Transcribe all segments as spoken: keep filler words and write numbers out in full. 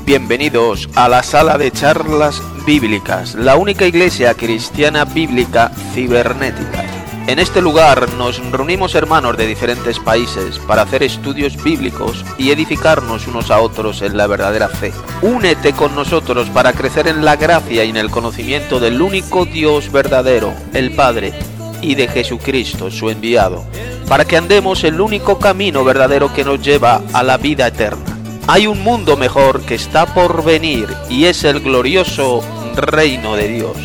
Bienvenidos a la sala de charlas bíblicas, la única iglesia cristiana bíblica cibernética. En este lugar nos reunimos hermanos de diferentes países para hacer estudios bíblicos y edificarnos unos a otros en la verdadera fe. Únete con nosotros para crecer en la gracia y en el conocimiento del único Dios verdadero, el Padre, y de Jesucristo, su enviado, para que andemos el único camino verdadero que nos lleva a la vida eterna. Hay un mundo mejor que está por venir y es el glorioso reino de Dios.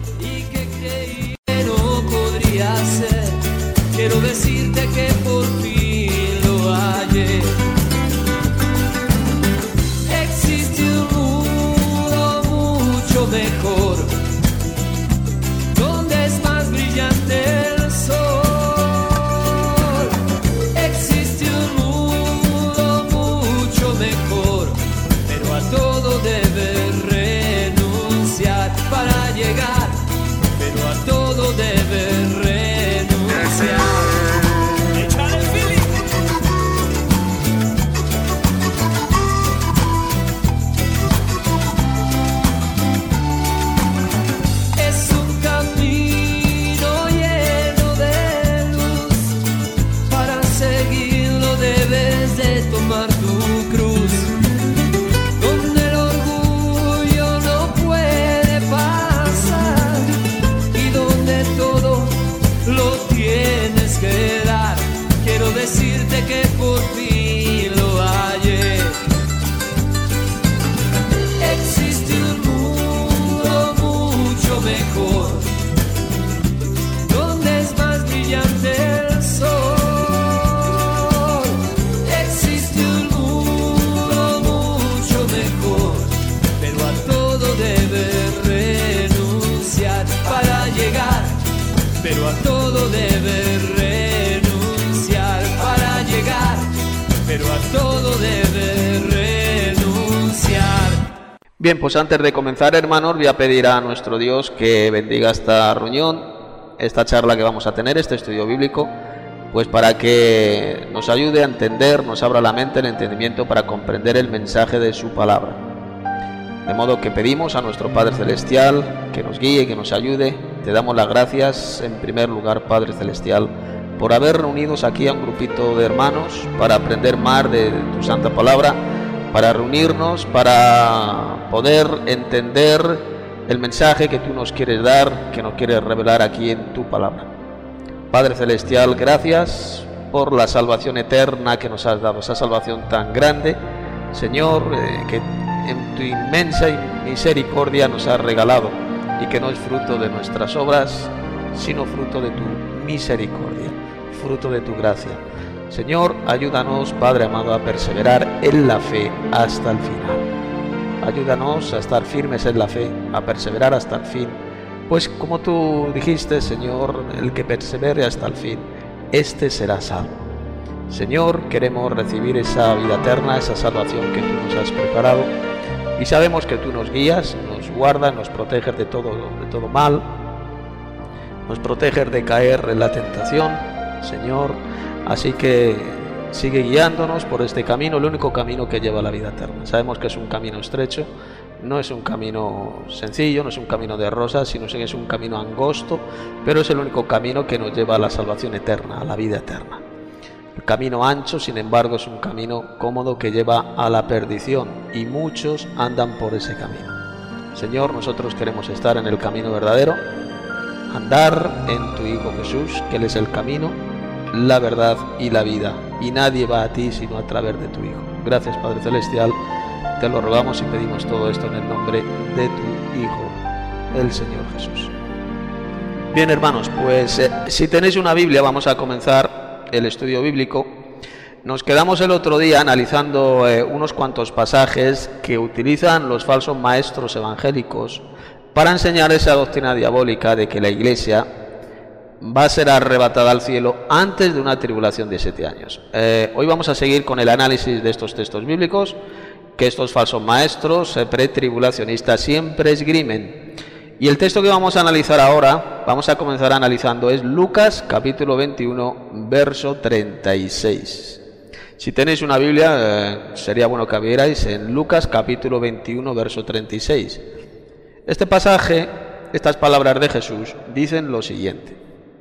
Quiero decirte que por fin lo hallé. Existe un mundo mucho mejor, donde es más brillante el sol. Existe un mundo mucho mejor, pero a todo debes renunciar para llegar, pero a todo debes renunciar. Decirte que por fin lo hallé. Existe un mundo mucho mejor, donde es más brillante el sol. Existe un mundo mucho mejor, pero a todo debes renunciar para llegar, pero a todo debes renunciar. Pero a todo debe renunciar. Bien, pues antes de comenzar, hermanos, voy a pedir a nuestro Dios que bendiga esta reunión, esta charla que vamos a tener, este estudio bíblico, pues para que nos ayude a entender, nos abra la mente, el entendimiento para comprender el mensaje de su palabra. De modo que pedimos a nuestro Padre Celestial que nos guíe, que nos ayude. Te damos las gracias, en primer lugar, Padre Celestial, por haber reunidos aquí a un grupito de hermanos para aprender más de tu santa palabra, para reunirnos, para poder entender el mensaje que tú nos quieres dar, que nos quieres revelar aquí en tu palabra. Padre Celestial, gracias por la salvación eterna que nos has dado, esa salvación tan grande, Señor, eh, que en tu inmensa misericordia nos has regalado y que no es fruto de nuestras obras, sino fruto de tu misericordia, fruto de tu gracia. Señor, ayúdanos, Padre amado, a perseverar en la fe hasta el final. Ayúdanos a estar firmes en la fe, a perseverar hasta el fin, pues como tú dijiste, Señor, el que persevere hasta el fin, este será salvo. Señor, queremos recibir esa vida eterna, esa salvación que tú nos has preparado, y sabemos que tú nos guías, nos guardas, nos proteges de todo, de todo mal, nos proteges de caer en la tentación, Señor, así que sigue guiándonos por este camino, el único camino que lleva a la vida eterna. Sabemos que es un camino estrecho, no es un camino sencillo, no es un camino de rosas, sino que es un camino angosto, pero es el único camino que nos lleva a la salvación eterna, a la vida eterna. El camino ancho, sin embargo, es un camino cómodo que lleva a la perdición, y muchos andan por ese camino. Señor, nosotros queremos estar en el camino verdadero, andar en tu Hijo Jesús, que Él es el camino, la verdad y la vida, y nadie va a ti sino a través de tu Hijo. Gracias, Padre Celestial, te lo rogamos y pedimos todo esto en el nombre de tu Hijo, el Señor Jesús. Bien, hermanos, pues eh, si tenéis una Biblia, vamos a comenzar el estudio bíblico. Nos quedamos el otro día analizando eh, unos cuantos pasajes que utilizan los falsos maestros evangélicos para enseñar esa doctrina diabólica de que la iglesia va a ser arrebatada al cielo antes de una tribulación de siete años. Eh, hoy vamos a seguir con el análisis de estos textos bíblicos que estos falsos maestros eh, pretribulacionistas siempre esgrimen. Y el texto que vamos a analizar ahora, vamos a comenzar analizando, es Lucas capítulo veintiuno, verso treinta y seis. Si tenéis una Biblia, eh, sería bueno que abrierais en Lucas capítulo veintiuno, verso treinta y seis. Este pasaje, estas palabras de Jesús, dicen lo siguiente: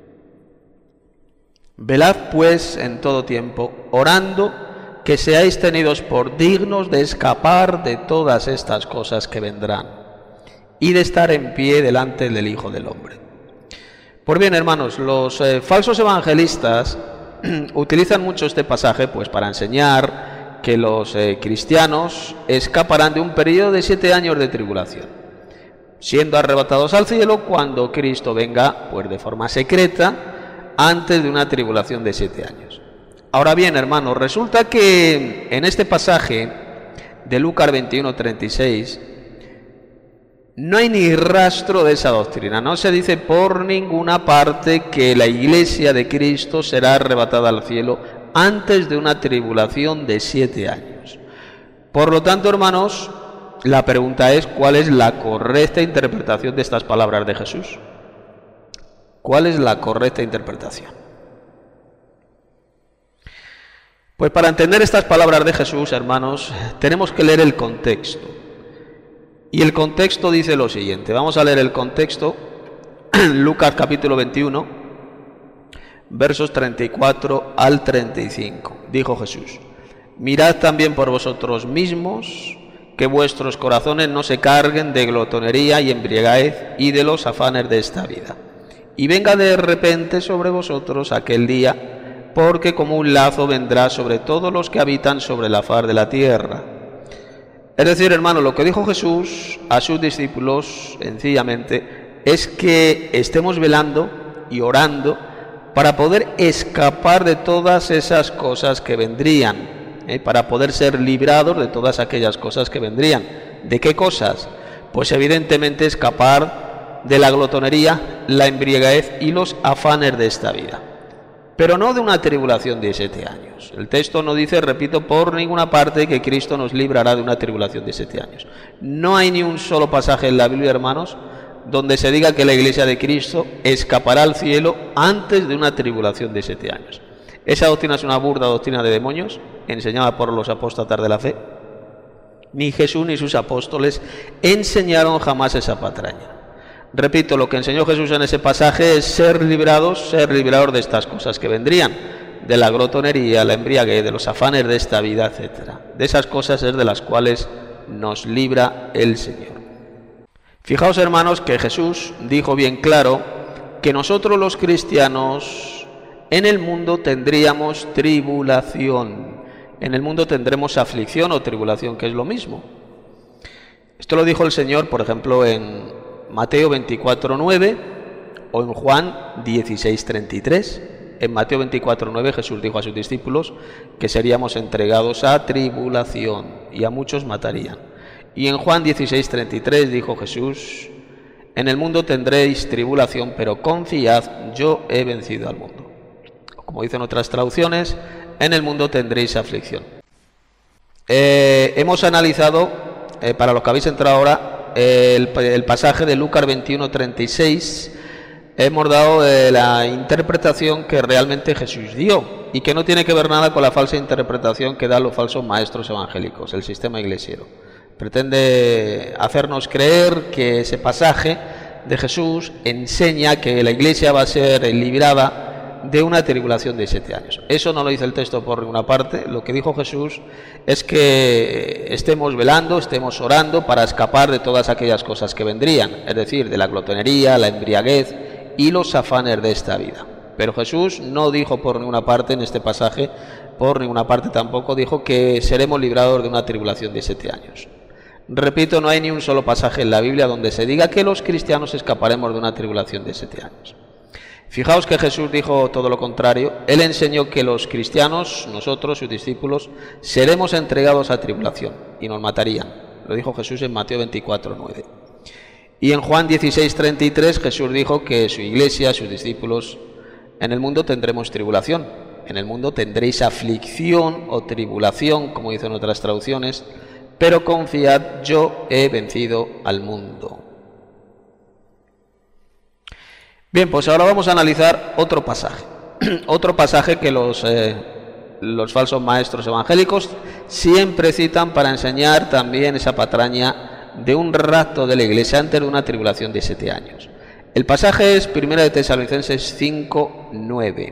velad pues en todo tiempo, orando, que seáis tenidos por dignos de escapar de todas estas cosas que vendrán, y de estar en pie delante del Hijo del Hombre. Pues bien, hermanos, los eh, falsos evangelistas utilizan mucho este pasaje pues para enseñar que los eh, cristianos escaparán de un periodo de siete años de tribulación, siendo arrebatados al cielo cuando Cristo venga pues de forma secreta, antes de una tribulación de siete años. Ahora bien, hermanos, resulta que en este pasaje de Lucas veintiuno, treinta y seis no hay ni rastro de esa doctrina. No se dice por ninguna parte que la iglesia de Cristo será arrebatada al cielo antes de una tribulación de siete años. Por lo tanto, hermanos, la pregunta es: ¿cuál es la correcta interpretación de estas palabras de Jesús? ¿Cuál es la correcta interpretación? Pues para entender estas palabras de Jesús, hermanos, tenemos que leer el contexto. Y el contexto dice lo siguiente. Vamos a leer el contexto. Lucas capítulo veintiuno, versos treinta y cuatro al treinta y cinco. Dijo Jesús: mirad también por vosotros mismos, que vuestros corazones no se carguen de glotonería y embriaguez y de los afanes de esta vida. Y venga de repente sobre vosotros aquel día, porque como un lazo vendrá sobre todos los que habitan sobre la faz de la tierra. Es decir, hermano, lo que dijo Jesús a sus discípulos, sencillamente, es que estemos velando y orando para poder escapar de todas esas cosas que vendrían, ¿eh? para poder ser librados de todas aquellas cosas que vendrían. ¿De qué cosas? Pues evidentemente escapar de la glotonería, la embriaguez y los afanes de esta vida. Pero no de una tribulación de siete años. El texto no dice, repito, por ninguna parte que Cristo nos librará de una tribulación de siete años. No hay ni un solo pasaje en la Biblia, hermanos, donde se diga que la iglesia de Cristo escapará al cielo antes de una tribulación de siete años. Esa doctrina es una burda doctrina de demonios, enseñada por los apóstatas de la fe. Ni Jesús ni sus apóstoles enseñaron jamás esa patraña. Repito, lo que enseñó Jesús en ese pasaje es ser librados, ser librados de estas cosas que vendrían, de la glotonería, la embriaguez, de los afanes de esta vida, etcétera. De esas cosas es de las cuales nos libra el Señor. Fijaos, hermanos, que Jesús dijo bien claro que nosotros los cristianos en el mundo tendríamos tribulación. En el mundo tendremos aflicción o tribulación, que es lo mismo. Esto lo dijo el Señor, por ejemplo, en Mateo veinticuatro, nueve o en Juan dieciséis, treinta y tres. En Mateo veinticuatro, nueve Jesús dijo a sus discípulos que seríamos entregados a tribulación y a muchos matarían. Y en Juan dieciséis, treinta y tres dijo Jesús: en el mundo tendréis tribulación, pero confiad, yo he vencido al mundo. Como dicen otras traducciones, en el mundo tendréis aflicción. Eh, hemos analizado, eh, para los que habéis entrado ahora, El, el pasaje de Lucas veintiuno, treinta y seis. Hemos dado eh, la interpretación que realmente Jesús dio y que no tiene que ver nada con la falsa interpretación que dan los falsos maestros evangélicos, el sistema iglesiero. Pretende hacernos creer que ese pasaje de Jesús enseña que la iglesia va a ser librada de una tribulación de siete años. Eso no lo dice el texto por ninguna parte. Lo que dijo Jesús es que estemos velando, estemos orando para escapar de todas aquellas cosas que vendrían, es decir, de la glotonería, la embriaguez y los afanes de esta vida. Pero Jesús no dijo por ninguna parte en este pasaje, por ninguna parte tampoco dijo que seremos librados de una tribulación de siete años. Repito, no hay ni un solo pasaje en la Biblia donde se diga que los cristianos escaparemos de una tribulación de siete años. Fijaos que Jesús dijo todo lo contrario. Él enseñó que los cristianos, nosotros, sus discípulos, seremos entregados a tribulación y nos matarían. Lo dijo Jesús en Mateo veinticuatro, nueve. Y en Juan dieciséis, treinta y tres Jesús dijo que su iglesia, sus discípulos, en el mundo tendremos tribulación. En el mundo tendréis aflicción o tribulación, como dicen otras traducciones, pero confiad, yo he vencido al mundo. Bien, pues ahora vamos a analizar otro pasaje, otro pasaje que los, eh, los falsos maestros evangélicos siempre citan para enseñar también esa patraña de un rapto de la iglesia antes de una tribulación de siete años. El pasaje es Primera de Tesalonicenses cinco, nueve.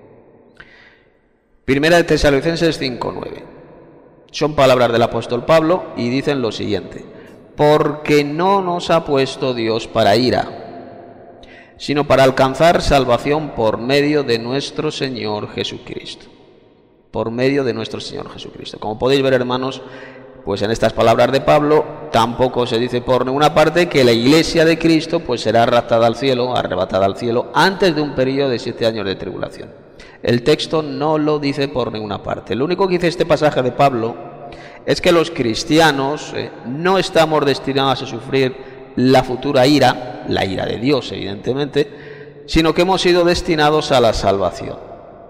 Primera de Tesalonicenses cinco, nueve. Son palabras del apóstol Pablo y dicen lo siguiente: porque no nos ha puesto Dios para ira, sino para alcanzar salvación por medio de nuestro Señor Jesucristo. Por medio de nuestro Señor Jesucristo. Como podéis ver, hermanos, pues en estas palabras de Pablo tampoco se dice por ninguna parte que la iglesia de Cristo pues será raptada al cielo, arrebatada al cielo, antes de un periodo de siete años de tribulación. El texto no lo dice por ninguna parte. Lo único que dice este pasaje de Pablo es que los cristianos eh, no estamos destinados a sufrir la futura ira, la ira de Dios evidentemente, sino que hemos sido destinados a la salvación.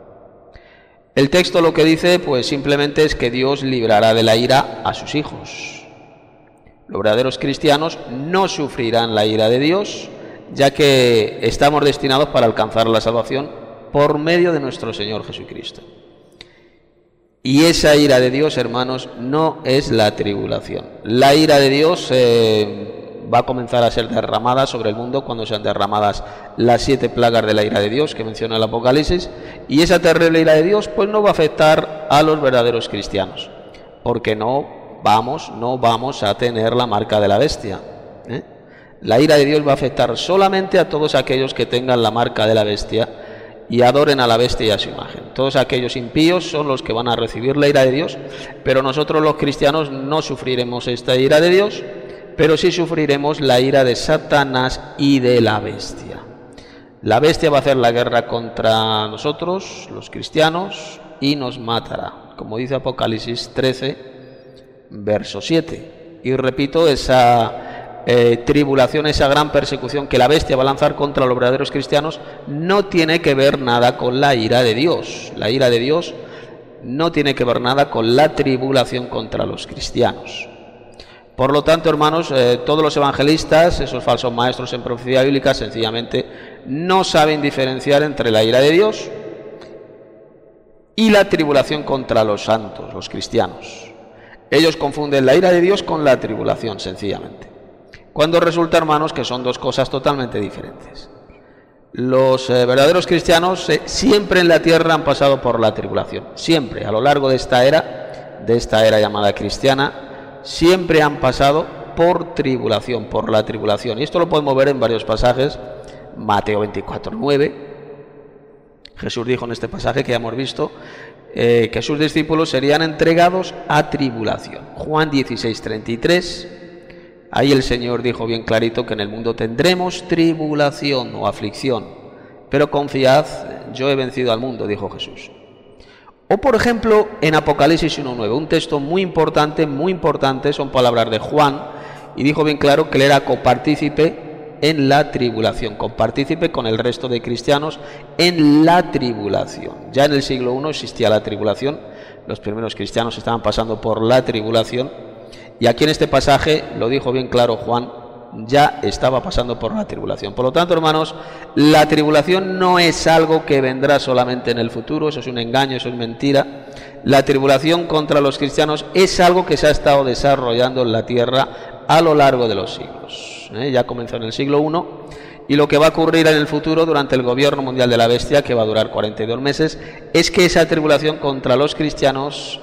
El texto lo que dice pues simplemente es que Dios librará de la ira a sus hijos. Los verdaderos cristianos no sufrirán la ira de Dios, ya que estamos destinados para alcanzar la salvación por medio de nuestro Señor Jesucristo. Y esa ira de Dios, hermanos, no es la tribulación. La ira de Dios eh, va a comenzar a ser derramada sobre el mundo cuando sean derramadas las siete plagas de la ira de Dios que menciona el Apocalipsis, y esa terrible ira de Dios pues no va a afectar a los verdaderos cristianos, porque no vamos, no vamos a tener la marca de la bestia, ¿eh? La ira de Dios va a afectar solamente a todos aquellos que tengan la marca de la bestia y adoren a la bestia y a su imagen. Todos aquellos impíos son los que van a recibir la ira de Dios, pero nosotros los cristianos no sufriremos esta ira de Dios, pero sí sufriremos la ira de Satanás y de la bestia. La bestia va a hacer la guerra contra nosotros, los cristianos, y nos matará, como dice Apocalipsis trece, verso siete. Y repito, esa eh, tribulación, esa gran persecución que la bestia va a lanzar contra los verdaderos cristianos, no tiene que ver nada con la ira de Dios. La ira de Dios no tiene que ver nada con la tribulación contra los cristianos. Por lo tanto, hermanos, eh, todos los evangelistas, esos falsos maestros en profecía bíblica, sencillamente no saben diferenciar entre la ira de Dios y la tribulación contra los santos, los cristianos. Ellos confunden la ira de Dios con la tribulación, sencillamente. Cuando resulta, hermanos, que son dos cosas totalmente diferentes. Los eh, verdaderos cristianos eh, siempre en la tierra han pasado por la tribulación. Siempre, a lo largo de esta era, de esta era llamada cristiana, siempre han pasado por tribulación, por la tribulación. Y esto lo podemos ver en varios pasajes. Mateo veinticuatro, nueve. Jesús dijo en este pasaje que ya hemos visto eh, que sus discípulos serían entregados a tribulación. Juan dieciséis, treinta y tres. Ahí el Señor dijo bien clarito que en el mundo tendremos tribulación o aflicción, pero confiad, yo he vencido al mundo, dijo Jesús. O por ejemplo en Apocalipsis uno nueve, un texto muy importante, muy importante, son palabras de Juan, y dijo bien claro que él era copartícipe en la tribulación, copartícipe con el resto de cristianos en la tribulación. Ya en el siglo primero existía la tribulación, los primeros cristianos estaban pasando por la tribulación, y aquí en este pasaje lo dijo bien claro Juan, ya estaba pasando por la tribulación. Por lo tanto, hermanos, la tribulación no es algo que vendrá solamente en el futuro, eso es un engaño, eso es mentira. La tribulación contra los cristianos es algo que se ha estado desarrollando en la tierra a lo largo de los siglos. ¿Eh? Ya comenzó en el siglo primero, y lo que va a ocurrir en el futuro durante el gobierno mundial de la bestia, que va a durar cuarenta y dos meses, es que esa tribulación contra los cristianos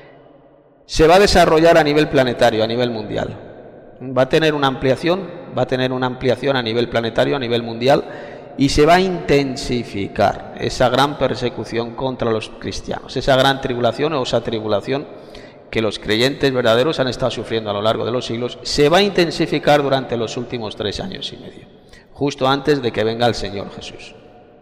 se va a desarrollar a nivel planetario, a nivel mundial. Va a tener una ampliación, va a tener una ampliación a nivel planetario, a nivel mundial, y se va a intensificar esa gran persecución contra los cristianos, esa gran tribulación o esa tribulación que los creyentes verdaderos han estado sufriendo a lo largo de los siglos, se va a intensificar durante los últimos tres años y medio, justo antes de que venga el Señor Jesús.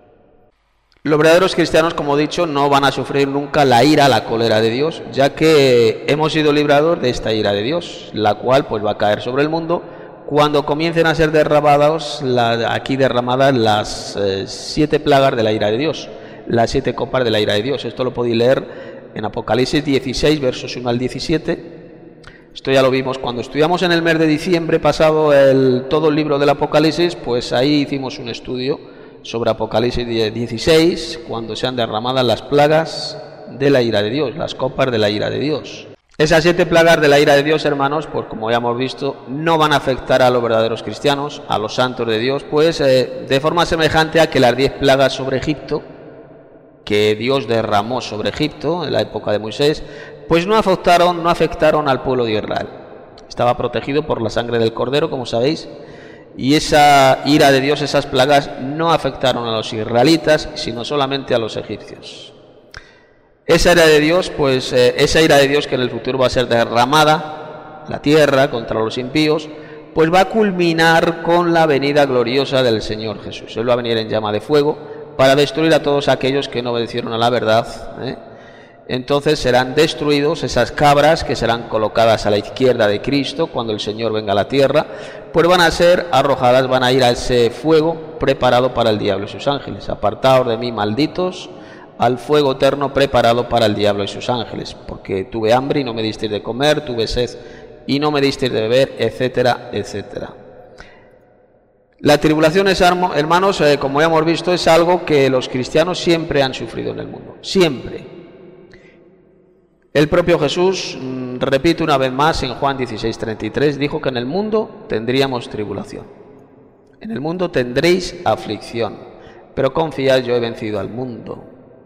Los verdaderos cristianos, como he dicho, no van a sufrir nunca la ira, la cólera de Dios, ya que hemos sido librados de esta ira de Dios, la cual pues va a caer sobre el mundo cuando comiencen a ser derramadas, la, aquí derramadas las eh, siete plagas de la ira de Dios, las siete copas de la ira de Dios. Esto lo podéis leer en Apocalipsis dieciséis, versos uno al diecisiete. Esto ya lo vimos cuando estudiamos en el mes de diciembre pasado el, todo el libro del Apocalipsis, pues ahí hicimos un estudio sobre Apocalipsis dieciséis, cuando sean derramadas las plagas de la ira de Dios, las copas de la ira de Dios. Esas siete plagas de la ira de Dios, hermanos, pues como ya hemos visto, no van a afectar a los verdaderos cristianos, a los santos de Dios, pues eh, de forma semejante a que las diez plagas sobre Egipto, que Dios derramó sobre Egipto en la época de Moisés, pues no afectaron, no afectaron al pueblo de Israel. Estaba protegido por la sangre del Cordero, como sabéis, y esa ira de Dios, esas plagas, no afectaron a los israelitas, sino solamente a los egipcios. Esa ira de Dios, pues eh, esa ira de Dios que en el futuro va a ser derramada, la tierra contra los impíos, pues va a culminar con la venida gloriosa del Señor Jesús. Él va a venir en llama de fuego para destruir a todos aquellos que no obedecieron a la verdad, ¿eh? Entonces serán destruidos esas cabras que serán colocadas a la izquierda de Cristo cuando el Señor venga a la tierra, pues van a ser arrojadas, van a ir a ese fuego preparado para el diablo y sus ángeles. Apartaos de mí, malditos, al fuego eterno preparado para el diablo y sus ángeles, porque tuve hambre y no me disteis de comer, tuve sed y no me disteis de beber, etcétera, etcétera. La tribulación, es, hermanos, eh, como ya hemos visto, es algo que los cristianos siempre han sufrido en el mundo, siempre. El propio Jesús, repito una vez más, en Juan dieciséis, treinta y tres, dijo que en el mundo tendríamos tribulación. En el mundo tendréis aflicción, pero confiad, yo he vencido al mundo.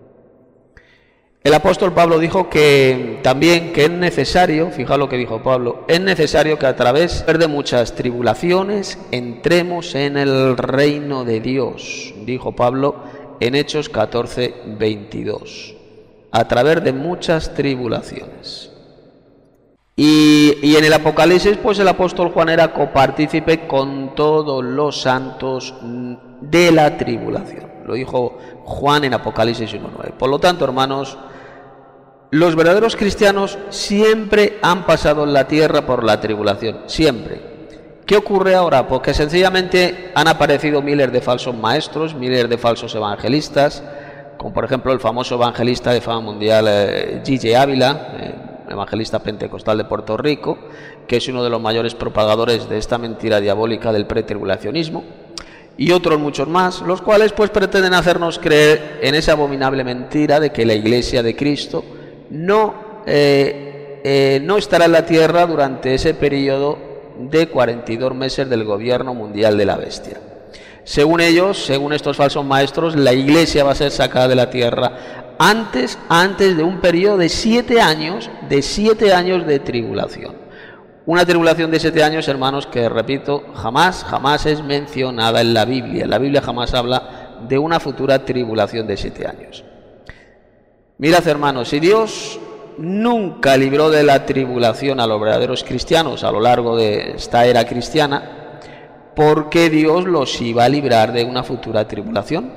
El apóstol Pablo dijo que también que es necesario, fijaos lo que dijo Pablo, es necesario que a través de muchas tribulaciones entremos en el reino de Dios, dijo Pablo en Hechos catorce, veintidós. A través de muchas tribulaciones. Y, y en el Apocalipsis, pues el apóstol Juan era copartícipe con todos los santos de la tribulación. Lo dijo Juan en Apocalipsis uno nueve. Por lo tanto, hermanos, los verdaderos cristianos siempre han pasado en la tierra por la tribulación, siempre. ¿Qué ocurre ahora? Pues que sencillamente han aparecido miles de falsos maestros, miles de falsos evangelistas, como por ejemplo el famoso evangelista de fama mundial eh, G J Ávila, eh, evangelista pentecostal de Puerto Rico, que es uno de los mayores propagadores de esta mentira diabólica del pretribulacionismo, y otros muchos más, los cuales pues pretenden hacernos creer en esa abominable mentira de que la Iglesia de Cristo no, eh, eh, no estará en la tierra durante ese periodo de cuarenta y dos meses del gobierno mundial de la bestia. Según ellos, según estos falsos maestros, la Iglesia va a ser sacada de la tierra antes, antes de un periodo de siete años, de siete años de tribulación. Una tribulación de siete años, hermanos, que repito, jamás, jamás es mencionada en la Biblia. La Biblia jamás habla de una futura tribulación de siete años. Mirad, hermanos, si Dios nunca libró de la tribulación a los verdaderos cristianos a lo largo de esta era cristiana, ¿por qué Dios los iba a librar de una futura tribulación?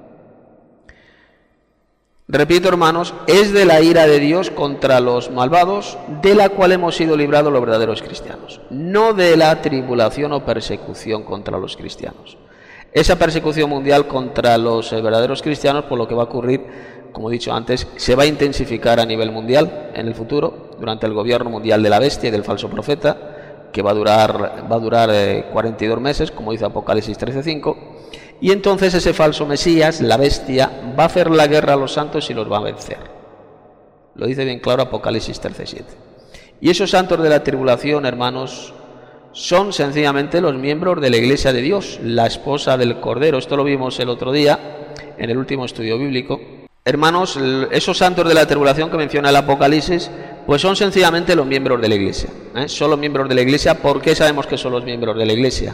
Repito, hermanos, es de la ira de Dios contra los malvados de la cual hemos sido librados los verdaderos cristianos, no de la tribulación o persecución contra los cristianos. Esa persecución mundial contra los verdaderos cristianos, por lo que va a ocurrir, como he dicho antes, se va a intensificar a nivel mundial en el futuro, durante el gobierno mundial de la bestia y del falso profeta, que va a durar, va a durar eh, cuarenta y dos meses, como dice Apocalipsis trece cinco, y entonces ese falso Mesías, la bestia, va a hacer la guerra a los santos y los va a vencer. Lo dice bien claro Apocalipsis trece siete. Y esos santos de la tribulación, hermanos, son sencillamente los miembros de la Iglesia de Dios, la esposa del Cordero. Esto lo vimos el otro día en el último estudio bíblico. Hermanos, esos santos de la tribulación que menciona el Apocalipsis, pues son sencillamente los miembros de la Iglesia, ¿eh? Son los miembros de la Iglesia. ¿Por qué sabemos que son los miembros de la Iglesia?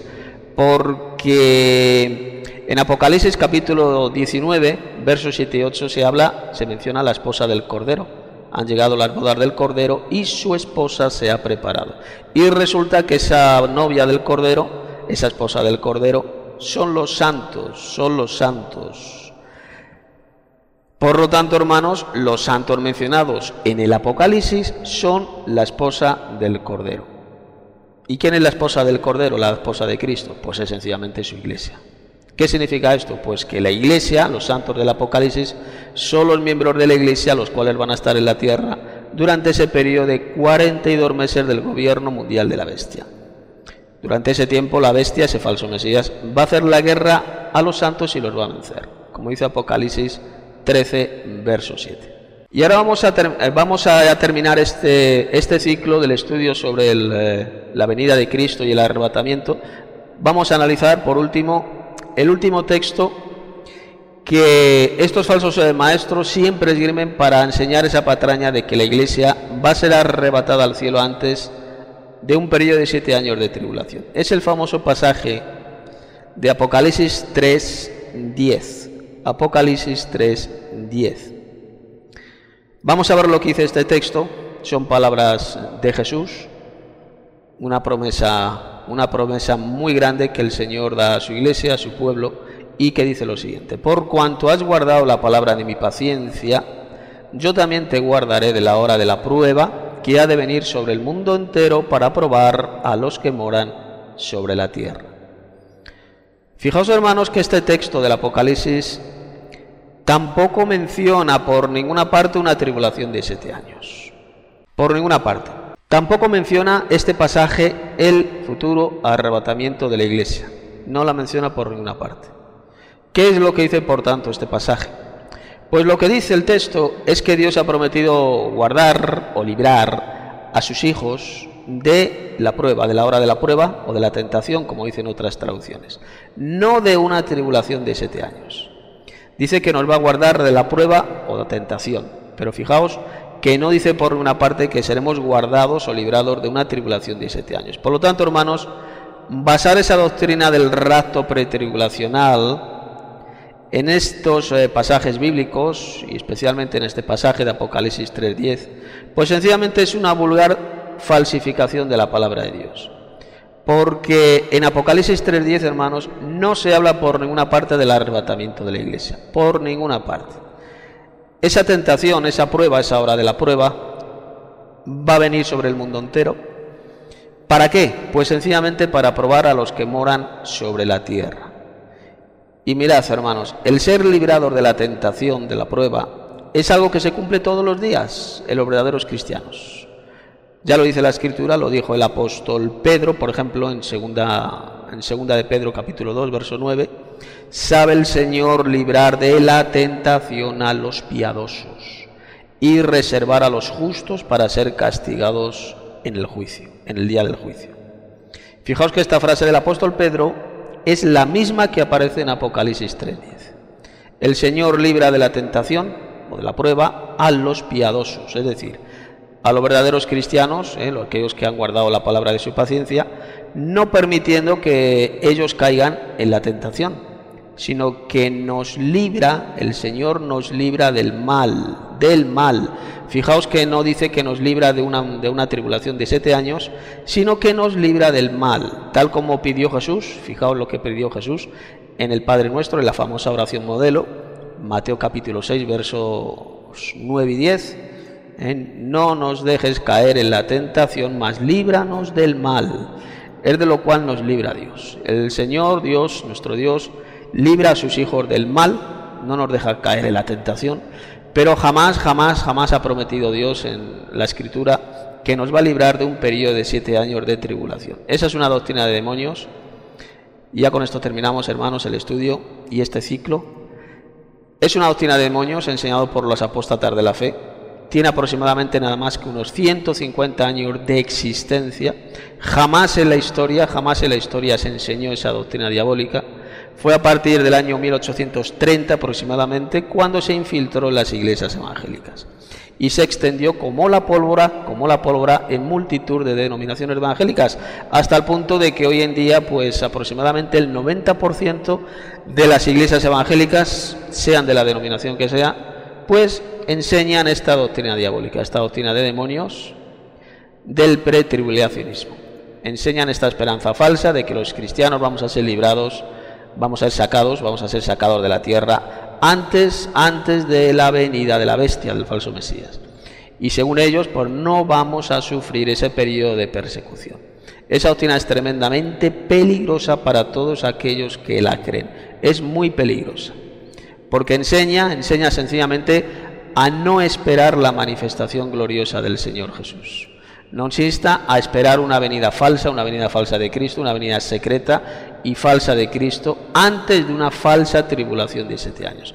Porque en Apocalipsis capítulo diecinueve, versos siete y ocho, se habla, se menciona la esposa del Cordero. Han llegado las bodas del Cordero y su esposa se ha preparado. Y resulta que esa novia del Cordero, esa esposa del Cordero, son los santos, son los santos. Por lo tanto, hermanos, los santos mencionados en el Apocalipsis son la esposa del Cordero. ¿Y quién es la esposa del Cordero? La esposa de Cristo. Pues es sencillamente su Iglesia. ¿Qué significa esto? Pues que la Iglesia, los santos del Apocalipsis, son los miembros de la Iglesia, los cuales van a estar en la tierra durante ese periodo de cuarenta y dos meses del gobierno mundial de la bestia. Durante ese tiempo la bestia, ese falso Mesías, va a hacer la guerra a los santos y los va a vencer, como dice Apocalipsis trece, verso siete. Y ahora vamos a, ter vamos a terminar este, este ciclo del estudio sobre el, eh, la venida de Cristo y el arrebatamiento. Vamos a analizar, por último, el último texto que estos falsos maestros siempre esgrimen para enseñar esa patraña de que la Iglesia va a ser arrebatada al cielo antes de un periodo de siete años de tribulación. Es el famoso pasaje de Apocalipsis tres diez. Apocalipsis tres diez. Vamos a ver lo que dice este texto. Son palabras de Jesús, una promesa, una promesa muy grande que el Señor da a su Iglesia, a su pueblo, y que dice lo siguiente: por cuanto has guardado la palabra de mi paciencia, yo también te guardaré de la hora de la prueba que ha de venir sobre el mundo entero para probar a los que moran sobre la tierra. Fijaos, hermanos, que este texto del Apocalipsis tampoco menciona por ninguna parte una tribulación de siete años. Por ninguna parte. Tampoco menciona este pasaje el futuro arrebatamiento de la Iglesia. No la menciona por ninguna parte. ¿Qué es lo que dice, por tanto, este pasaje? Pues lo que dice el texto es que Dios ha prometido guardar o librar a sus hijos de la prueba, de la hora de la prueba o de la tentación, como dicen otras traducciones. No de una tribulación de siete años. Dice que nos va a guardar de la prueba o de la tentación, pero fijaos que no dice por una parte que seremos guardados o librados de una tribulación de siete años. Por lo tanto, hermanos, basar esa doctrina del rapto pretribulacional en estos eh, pasajes bíblicos, y especialmente en este pasaje de Apocalipsis tres diez, pues sencillamente es una vulgar falsificación de la palabra de Dios. Porque en Apocalipsis tres diez, hermanos, no se habla por ninguna parte del arrebatamiento de la Iglesia, por ninguna parte. Esa tentación, esa prueba, esa hora de la prueba, va a venir sobre el mundo entero. ¿Para qué? Pues sencillamente para probar a los que moran sobre la tierra. Y mirad, hermanos, el ser librados de la tentación, de la prueba, es algo que se cumple todos los días en los verdaderos cristianos. Ya lo dice la Escritura, lo dijo el apóstol Pedro, por ejemplo, en segunda, en segunda de Pedro, capítulo dos, verso nueve. Sabe el Señor librar de la tentación a los piadosos y reservar a los justos para ser castigados en el juicio, en el día del juicio. Fijaos que esta frase del apóstol Pedro es la misma que aparece en Apocalipsis tres diez. El Señor libra de la tentación o de la prueba a los piadosos, es decir, a los verdaderos cristianos, eh, aquellos que han guardado la palabra de su paciencia, no permitiendo que ellos caigan en la tentación, sino que nos libra, el Señor nos libra del mal, del mal. Fijaos que no dice que nos libra de una, de una tribulación de siete años, sino que nos libra del mal, tal como pidió Jesús. Fijaos lo que pidió Jesús en el Padre Nuestro, en la famosa oración modelo, Mateo capítulo seis, versos nueve y diez. ¿Eh? No nos dejes caer en la tentación, mas líbranos del mal. Es de lo cual nos libra Dios. El Señor Dios, nuestro Dios, libra a sus hijos del mal, no nos deja caer en la tentación, pero jamás, jamás, jamás ha prometido Dios en la Escritura que nos va a librar de un periodo de siete años de tribulación. Esa es una doctrina de demonios. Y ya con esto terminamos, hermanos, el estudio y este ciclo. Es una doctrina de demonios enseñado por los apóstatas de la fe. Tiene aproximadamente nada más que unos ciento cincuenta años de existencia. Jamás en la historia, jamás en la historia se enseñó esa doctrina diabólica. Fue a partir del año mil ochocientos treinta aproximadamente cuando se infiltró en las iglesias evangélicas y se extendió como la pólvora, como la pólvora en multitud de denominaciones evangélicas, hasta el punto de que hoy en día pues aproximadamente el noventa por ciento de las iglesias evangélicas, sean de la denominación que sea, pues enseñan esta doctrina diabólica, esta doctrina de demonios del pretribulacionismo. Enseñan esta esperanza falsa de que los cristianos vamos a ser librados, vamos a ser sacados, vamos a ser sacados de la tierra antes, antes de la venida de la bestia, del falso Mesías. Y según ellos, pues no vamos a sufrir ese periodo de persecución. Esa doctrina es tremendamente peligrosa para todos aquellos que la creen. Es muy peligrosa, porque enseña, enseña sencillamente a no esperar la manifestación gloriosa del Señor Jesús. No insista a esperar una venida falsa, una venida falsa de Cristo, una venida secreta y falsa de Cristo antes de una falsa tribulación de siete años.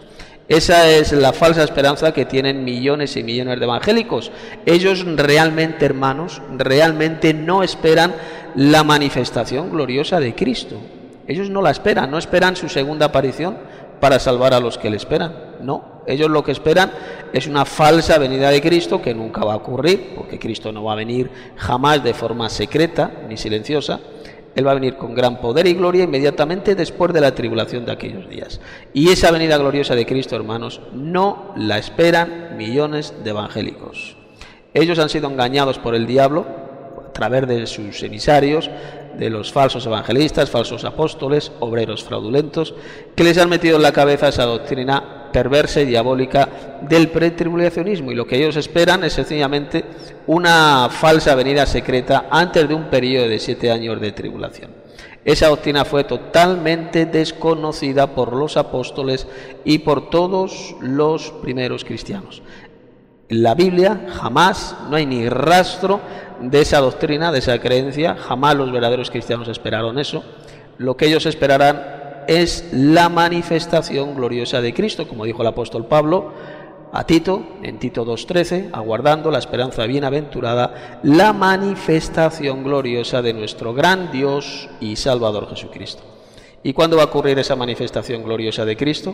Esa es la falsa esperanza que tienen millones y millones de evangélicos. Ellos realmente, hermanos, realmente no esperan la manifestación gloriosa de Cristo. Ellos no la esperan, no esperan su segunda aparición para salvar a los que le esperan. No, ellos lo que esperan es una falsa venida de Cristo que nunca va a ocurrir, porque Cristo no va a venir jamás de forma secreta ni silenciosa. Él va a venir con gran poder y gloria inmediatamente después de la tribulación de aquellos días. Y esa venida gloriosa de Cristo, hermanos, no la esperan millones de evangélicos. Ellos han sido engañados por el diablo a través de sus emisarios, de los falsos evangelistas, falsos apóstoles, obreros fraudulentos, que les han metido en la cabeza esa doctrina perversa y diabólica del pretribulacionismo, y lo que ellos esperan es sencillamente una falsa venida secreta antes de un periodo de siete años de tribulación. Esa doctrina fue totalmente desconocida por los apóstoles y por todos los primeros cristianos. En la Biblia jamás, no hay ni rastro de esa doctrina, de esa creencia, jamás los verdaderos cristianos esperaron eso. Lo que ellos esperarán es la manifestación gloriosa de Cristo, como dijo el apóstol Pablo a Tito, en Tito dos trece, aguardando la esperanza bienaventurada, la manifestación gloriosa de nuestro gran Dios y Salvador Jesucristo. ¿Y cuándo va a ocurrir esa manifestación gloriosa de Cristo?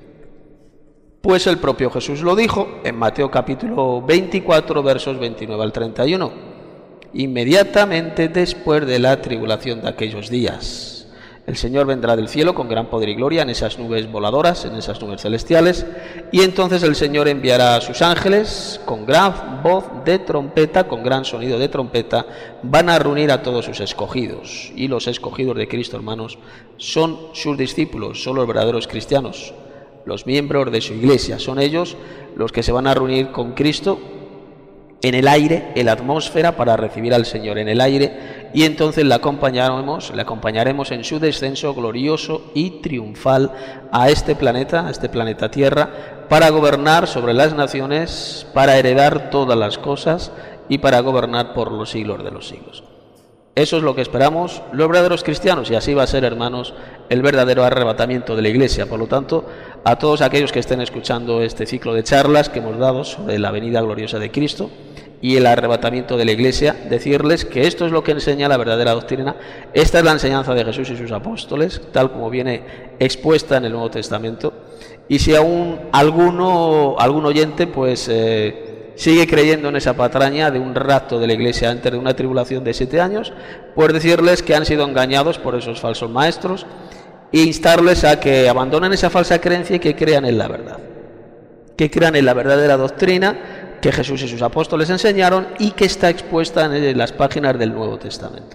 Pues el propio Jesús lo dijo en Mateo capítulo veinticuatro, versos veintinueve al treinta y uno, inmediatamente después de la tribulación de aquellos días. El Señor vendrá del cielo con gran poder y gloria en esas nubes voladoras, en esas nubes celestiales, y entonces el Señor enviará a sus ángeles con gran voz de trompeta, con gran sonido de trompeta, van a reunir a todos sus escogidos. Y los escogidos de Cristo, hermanos, son sus discípulos, son los verdaderos cristianos, los miembros de su iglesia. Son ellos los que se van a reunir con Cristo en el aire, en la atmósfera, para recibir al Señor en el aire, y entonces le acompañaremos, le acompañaremos en su descenso glorioso y triunfal a este planeta, a este planeta Tierra, para gobernar sobre las naciones, para heredar todas las cosas y para gobernar por los siglos de los siglos. Eso es lo que esperamos los verdaderos cristianos, y así va a ser, hermanos, el verdadero arrebatamiento de la Iglesia. Por lo tanto, a todos aquellos que estén escuchando este ciclo de charlas que hemos dado sobre la venida gloriosa de Cristo y el arrebatamiento de la Iglesia, decirles que esto es lo que enseña la verdadera doctrina. Esta es la enseñanza de Jesús y sus apóstoles, tal como viene expuesta en el Nuevo Testamento. Y si aún alguno, algún oyente pues eh, sigue creyendo en esa patraña de un rapto de la Iglesia antes de una tribulación de siete años, pues decirles que han sido engañados por esos falsos maestros e instarles a que abandonen esa falsa creencia y que crean en la verdad, que crean en la verdadera doctrina que Jesús y sus apóstoles enseñaron y que está expuesta en las páginas del Nuevo Testamento.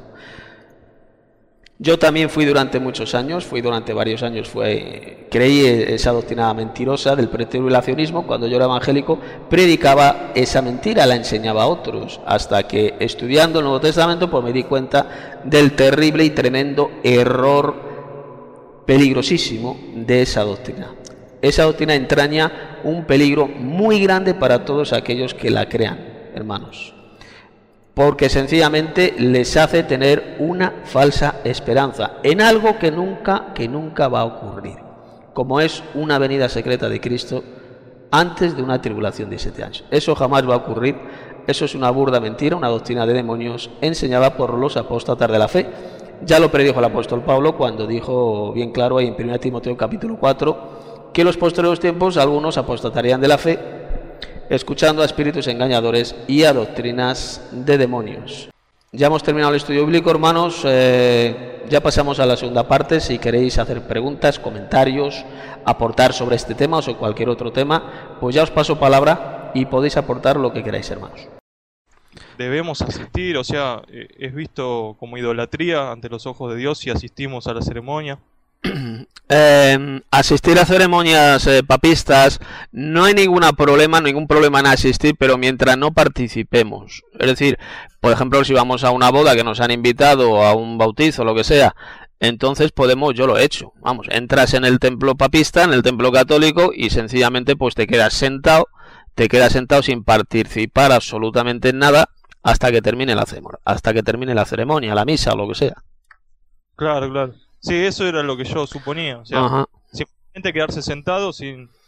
Yo también fui durante muchos años, fui durante varios años, fue, creí esa doctrina mentirosa del pretribulacionismo. Cuando yo era evangélico, predicaba esa mentira, la enseñaba a otros, hasta que estudiando el Nuevo Testamento pues me di cuenta del terrible y tremendo error peligrosísimo de esa doctrina. Esa doctrina entraña un peligro muy grande para todos aquellos que la crean, hermanos, porque sencillamente les hace tener una falsa esperanza en algo que nunca, que nunca va a ocurrir, como es una venida secreta de Cristo antes de una tribulación de siete años. Eso jamás va a ocurrir. Eso es una burda mentira, una doctrina de demonios enseñada por los apóstatas de la fe. Ya lo predijo el apóstol Pablo cuando dijo bien claro ahí en primera Timoteo capítulo cuatro que en los posteriores tiempos algunos apostatarían de la fe, escuchando a espíritus engañadores y a doctrinas de demonios. Ya hemos terminado el estudio bíblico, hermanos. Eh, ya pasamos a la segunda parte. Si queréis hacer preguntas, comentarios, aportar sobre este tema o sobre cualquier otro tema, pues ya os paso palabra y podéis aportar lo que queráis, hermanos. Debemos asistir, o sea, es visto como idolatría ante los ojos de Dios si asistimos a la ceremonia. Eh, asistir a ceremonias eh, papistas, no hay ningún problema, ningún problema en asistir, pero mientras no participemos. Es decir, por ejemplo, si vamos a una boda que nos han invitado, a un bautizo, lo que sea, entonces podemos, yo lo he hecho, vamos, entras en el templo papista, en el templo católico, y sencillamente pues te quedas sentado, te quedas sentado sin participar absolutamente en nada hasta que termine la ceremonia, hasta que termine la ceremonia, la misa o lo que sea. Claro, claro. Sí, eso era lo que yo suponía. O sea, Ajá. simplemente quedarse sentado sin,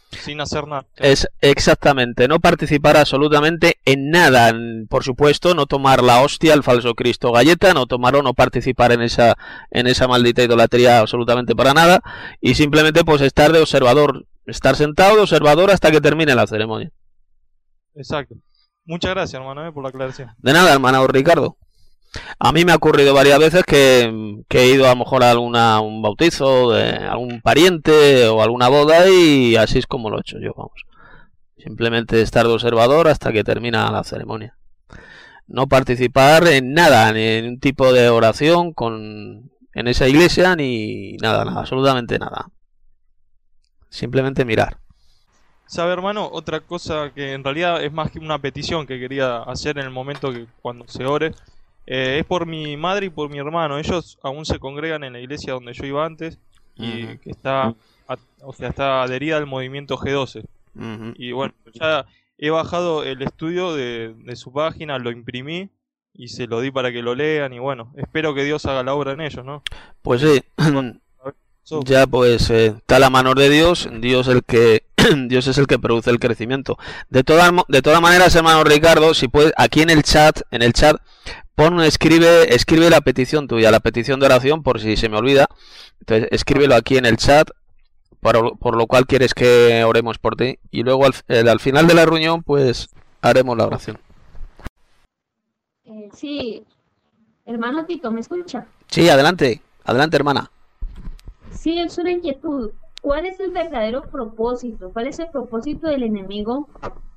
sin hacer nada. Es exactamente, no participar absolutamente en nada. Por supuesto, no tomar la hostia, el falso Cristo galleta, no tomar o no participar en esa, en esa maldita idolatría absolutamente para nada, y simplemente pues estar de observador, estar sentado de observador hasta que termine la ceremonia. Exacto. Muchas gracias, hermano, eh, por la aclaración. De nada, hermano Ricardo. A mí me ha ocurrido varias veces que, que he ido a lo mejor a alguna, un bautizo de algún pariente o alguna boda, y así es como lo he hecho yo, vamos. Simplemente estar de observador hasta que termina la ceremonia. No participar en nada, ni en un tipo de oración con, en esa iglesia, ni nada, nada, absolutamente nada. Simplemente mirar. ¿Sabe, hermano? Otra cosa que en realidad es más que una petición que quería hacer en el momento que cuando se ore. Eh, es por mi madre y por mi hermano. Ellos aún se congregan en la iglesia donde yo iba antes y uh-huh. que está, a, o sea, está adherida al movimiento G doce. Uh-huh. Y bueno, ya he bajado el estudio de, de su página, lo imprimí y se lo di para que lo lean, y bueno, espero que Dios haga la obra en ellos, ¿no? Pues sí, ya pues eh, está la mano de Dios, Dios el que Dios es el que produce el crecimiento. De todas de todas maneras, hermano Ricardo, si puedes, aquí en el chat, en el chat pon, escribe, escribe la petición tuya, la petición de oración, por si se me olvida. Entonces, escríbelo aquí en el chat, por, por lo cual quieres que oremos por ti, y luego al, el, al final de la reunión, pues haremos la oración. Eh, sí, hermano Tito, ¿me escucha? Sí, adelante, adelante, hermana. Sí, es una inquietud. ¿Cuál es el verdadero propósito? ¿Cuál es el propósito del enemigo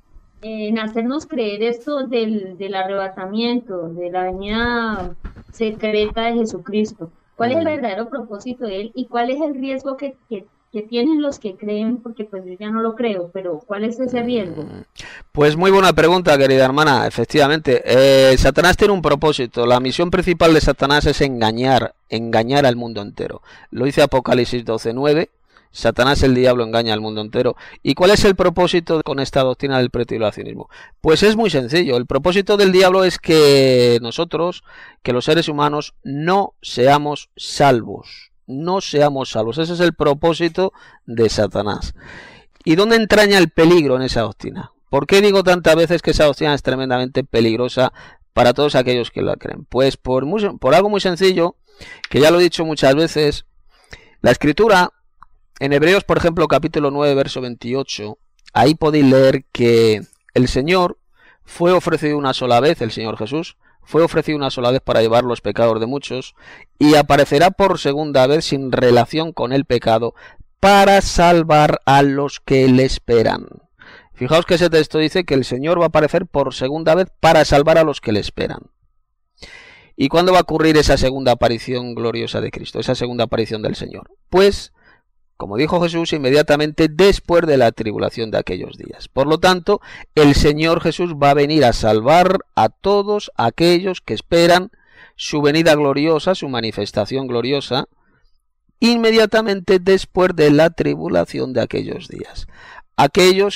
en hacernos creer esto del, del arrebatamiento, de la venida secreta de Jesucristo? ¿Cuál es el verdadero propósito de él y cuál es el riesgo que, que, que tienen los que creen? Porque pues yo ya no lo creo, pero ¿cuál es ese riesgo? Pues muy buena pregunta, querida hermana. Efectivamente, eh, Satanás tiene un propósito. La misión principal de Satanás es engañar, engañar al mundo entero. Lo dice Apocalipsis doce nueve. Satanás, el diablo, engaña al mundo entero. ¿Y cuál es el propósito con esta doctrina del pretribulacionismo? Pues es muy sencillo. El propósito del diablo es que nosotros, que los seres humanos, no seamos salvos. No seamos salvos. Ese es el propósito de Satanás. ¿Y dónde entraña el peligro en esa doctrina? ¿Por qué digo tantas veces que esa doctrina es tremendamente peligrosa para todos aquellos que la creen? Pues por, muy, por algo muy sencillo, que ya lo he dicho muchas veces. La Escritura, en Hebreos, por ejemplo, capítulo nueve, verso veintiocho, ahí podéis leer que el Señor fue ofrecido una sola vez, el Señor Jesús, fue ofrecido una sola vez para llevar los pecados de muchos, y aparecerá por segunda vez sin relación con el pecado para salvar a los que le esperan. Fijaos que ese texto dice que el Señor va a aparecer por segunda vez para salvar a los que le esperan. ¿Y cuándo va a ocurrir esa segunda aparición gloriosa de Cristo, esa segunda aparición del Señor? Pues, como dijo Jesús, inmediatamente después de la tribulación de aquellos días. Por lo tanto, el Señor Jesús va a venir a salvar a todos aquellos que esperan su venida gloriosa, su manifestación gloriosa, inmediatamente después de la tribulación de aquellos días. Aquellos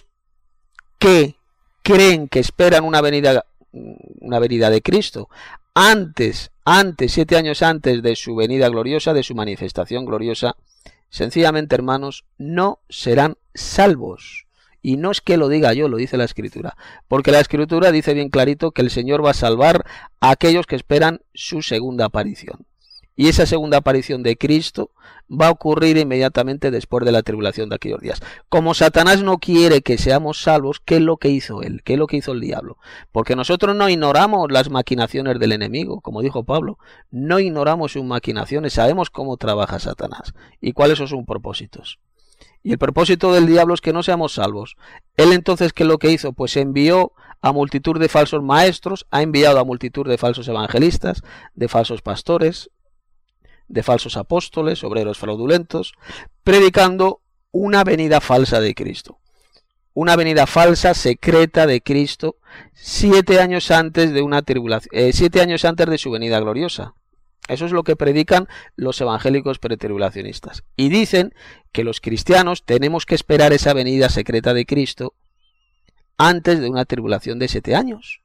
que creen que esperan una venida, una venida de Cristo antes, antes, siete años antes de su venida gloriosa, de su manifestación gloriosa, sencillamente, hermanos, no serán salvos. Y no es que lo diga yo, lo dice la Escritura. Porque la Escritura dice bien clarito que el Señor va a salvar a aquellos que esperan su segunda aparición. Y esa segunda aparición de Cristo va a ocurrir inmediatamente después de la tribulación de aquellos días. Como Satanás no quiere que seamos salvos, ¿qué es lo que hizo él? ¿Qué es lo que hizo el diablo? Porque nosotros no ignoramos las maquinaciones del enemigo, como dijo Pablo. No ignoramos sus maquinaciones, sabemos cómo trabaja Satanás y cuáles son sus propósitos. Y el propósito del diablo es que no seamos salvos. Él entonces, ¿qué es lo que hizo? Pues envió a multitud de falsos maestros, ha enviado a multitud de falsos evangelistas, de falsos pastores, de falsos apóstoles, obreros fraudulentos, predicando una venida falsa de Cristo. Una venida falsa, secreta de Cristo, siete años antes de una tribulación, eh, siete años antes de su venida gloriosa. Eso es lo que predican los evangélicos pretribulacionistas. Y dicen que los cristianos tenemos que esperar esa venida secreta de Cristo antes de una tribulación de siete años.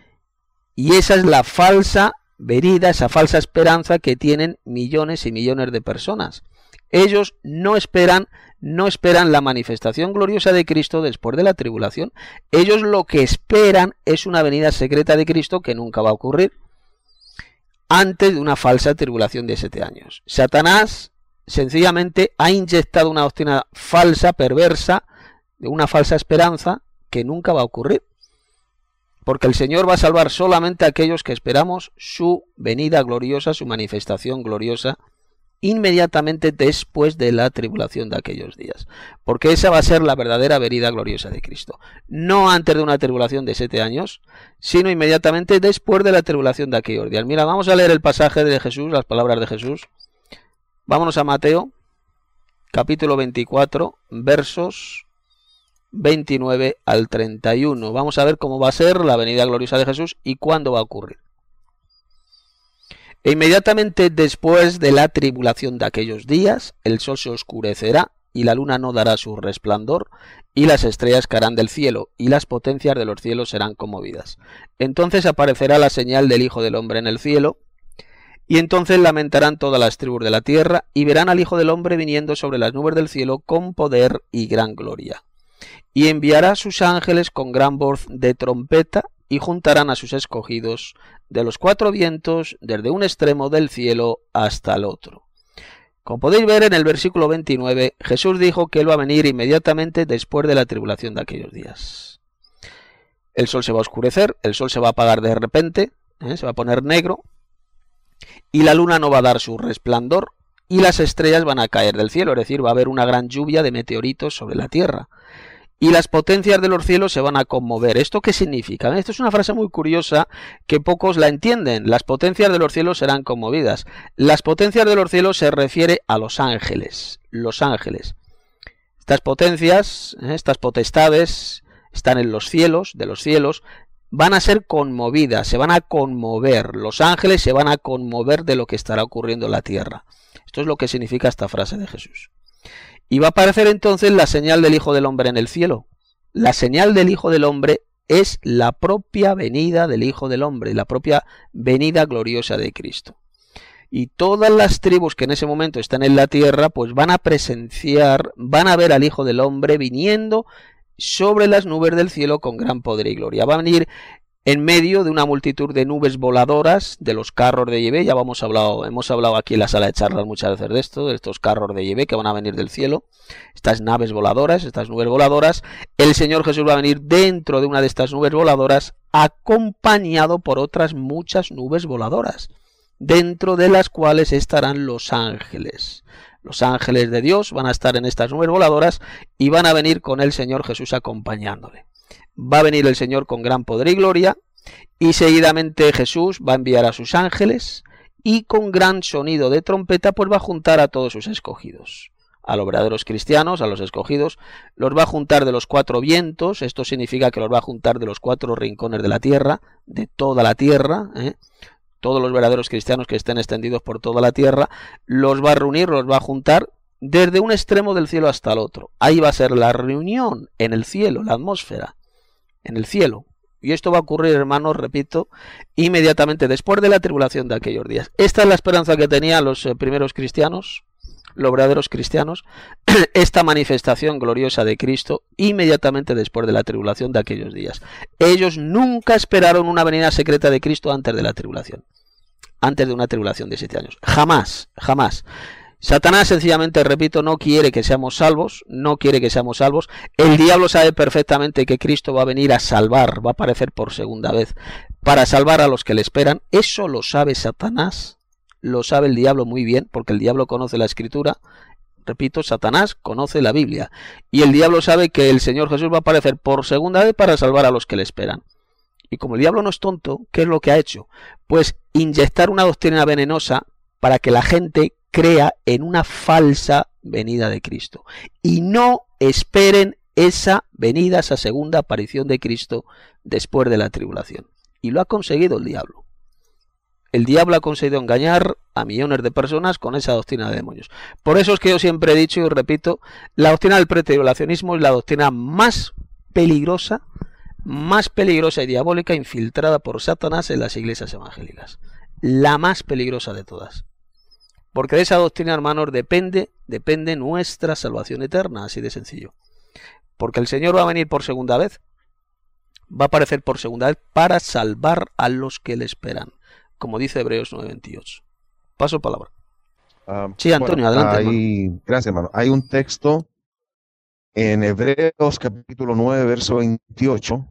Y esa es la falsa venida, esa falsa esperanza que tienen millones y millones de personas. Ellos no esperan, no esperan la manifestación gloriosa de Cristo después de la tribulación. Ellos lo que esperan es una venida secreta de Cristo que nunca va a ocurrir antes de una falsa tribulación de siete años. Satanás sencillamente ha inyectado una doctrina falsa, perversa, de una falsa esperanza que nunca va a ocurrir. Porque el Señor va a salvar solamente a aquellos que esperamos su venida gloriosa, su manifestación gloriosa, inmediatamente después de la tribulación de aquellos días. Porque esa va a ser la verdadera venida gloriosa de Cristo. No antes de una tribulación de siete años, sino inmediatamente después de la tribulación de aquellos días. Mira, vamos a leer el pasaje de Jesús, las palabras de Jesús. Vámonos a Mateo, capítulo veinticuatro, versos veintinueve al treinta y uno. Vamos a ver cómo va a ser la venida gloriosa de Jesús y cuándo va a ocurrir. E inmediatamente después de la tribulación de aquellos días, el sol se oscurecerá y la luna no dará su resplandor, y las estrellas caerán del cielo, y las potencias de los cielos serán conmovidas. Entonces aparecerá la señal del Hijo del Hombre en el cielo, y entonces lamentarán todas las tribus de la tierra, y verán al Hijo del Hombre viniendo sobre las nubes del cielo con poder y gran gloria. Y enviará a sus ángeles con gran voz de trompeta, y juntarán a sus escogidos de los cuatro vientos, desde un extremo del cielo hasta el otro. Como podéis ver en el versículo veintinueve, Jesús dijo que él va a venir inmediatamente después de la tribulación de aquellos días. El sol se va a oscurecer, el sol se va a apagar de repente, ¿eh? se va a poner negro, y la luna no va a dar su resplandor, y las estrellas van a caer del cielo, es decir, va a haber una gran lluvia de meteoritos sobre la tierra. Y las potencias de los cielos se van a conmover. ¿Esto qué significa? Esto es una frase muy curiosa que pocos la entienden. Las potencias de los cielos serán conmovidas. Las potencias de los cielos se refiere a los ángeles. Los ángeles. Estas potencias, estas potestades, están en los cielos, de los cielos, van a ser conmovidas, se van a conmover. Los ángeles se van a conmover de lo que estará ocurriendo en la tierra. Esto es lo que significa esta frase de Jesús. Y va a aparecer entonces la señal del Hijo del Hombre en el cielo. La señal del Hijo del Hombre es la propia venida del Hijo del Hombre, la propia venida gloriosa de Cristo. Y todas las tribus que en ese momento están en la tierra, pues van a presenciar, van a ver al Hijo del Hombre viniendo sobre las nubes del cielo con gran poder y gloria. Va a venir en medio de una multitud de nubes voladoras, de los carros de Yahvé. Ya hemos hablado, hemos hablado aquí en la sala de charlas muchas veces de esto, de estos carros de Yahvé que van a venir del cielo, estas naves voladoras, estas nubes voladoras. El Señor Jesús va a venir dentro de una de estas nubes voladoras, acompañado por otras muchas nubes voladoras, dentro de las cuales estarán los ángeles. Los ángeles de Dios van a estar en estas nubes voladoras y van a venir con el Señor Jesús acompañándole. Va a venir el Señor con gran poder y gloria, y seguidamente Jesús va a enviar a sus ángeles, y con gran sonido de trompeta pues va a juntar a todos sus escogidos. A los verdaderos cristianos, a los escogidos, los va a juntar de los cuatro vientos. Esto significa que los va a juntar de los cuatro rincones de la tierra, de toda la tierra, ¿eh? Todos los verdaderos cristianos que estén extendidos por toda la tierra, los va a reunir, los va a juntar desde un extremo del cielo hasta el otro. Ahí va a ser la reunión en el cielo, la atmósfera, en el cielo. Y esto va a ocurrir, hermanos, repito, inmediatamente después de la tribulación de aquellos días. Esta es la esperanza que tenían los eh, primeros cristianos, los verdaderos cristianos, esta manifestación gloriosa de Cristo inmediatamente después de la tribulación de aquellos días. Ellos nunca esperaron una venida secreta de Cristo antes de la tribulación, antes de una tribulación de siete años. Jamás, jamás. Satanás sencillamente, repito, no quiere que seamos salvos, no quiere que seamos salvos. El diablo sabe perfectamente que Cristo va a venir a salvar, va a aparecer por segunda vez, para salvar a los que le esperan. Eso lo sabe Satanás, lo sabe el diablo muy bien, porque el diablo conoce la Escritura. Repito, Satanás conoce la Biblia, y el diablo sabe que el Señor Jesús va a aparecer por segunda vez para salvar a los que le esperan. Y como el diablo no es tonto, ¿qué es lo que ha hecho? Pues inyectar una doctrina venenosa para que la gente crea en una falsa venida de Cristo y no esperen esa venida, esa segunda aparición de Cristo después de la tribulación. Y lo ha conseguido el diablo. El diablo ha conseguido engañar a millones de personas con esa doctrina de demonios. Por eso es que yo siempre he dicho y repito, la doctrina del pretribulacionismo es la doctrina más peligrosa, más peligrosa y diabólica infiltrada por Satanás en las iglesias evangélicas. La más peligrosa de todas. Porque de esa doctrina, hermanos, depende, depende nuestra salvación eterna, así de sencillo. Porque el Señor va a venir por segunda vez, va a aparecer por segunda vez para salvar a los que le esperan, como dice Hebreos nueve veintiocho. Paso palabra. Uh, Sí, Antonio, bueno, adelante, hay, hermano. Gracias, hermano. Hay un texto en Hebreos capítulo nueve, verso veintiocho.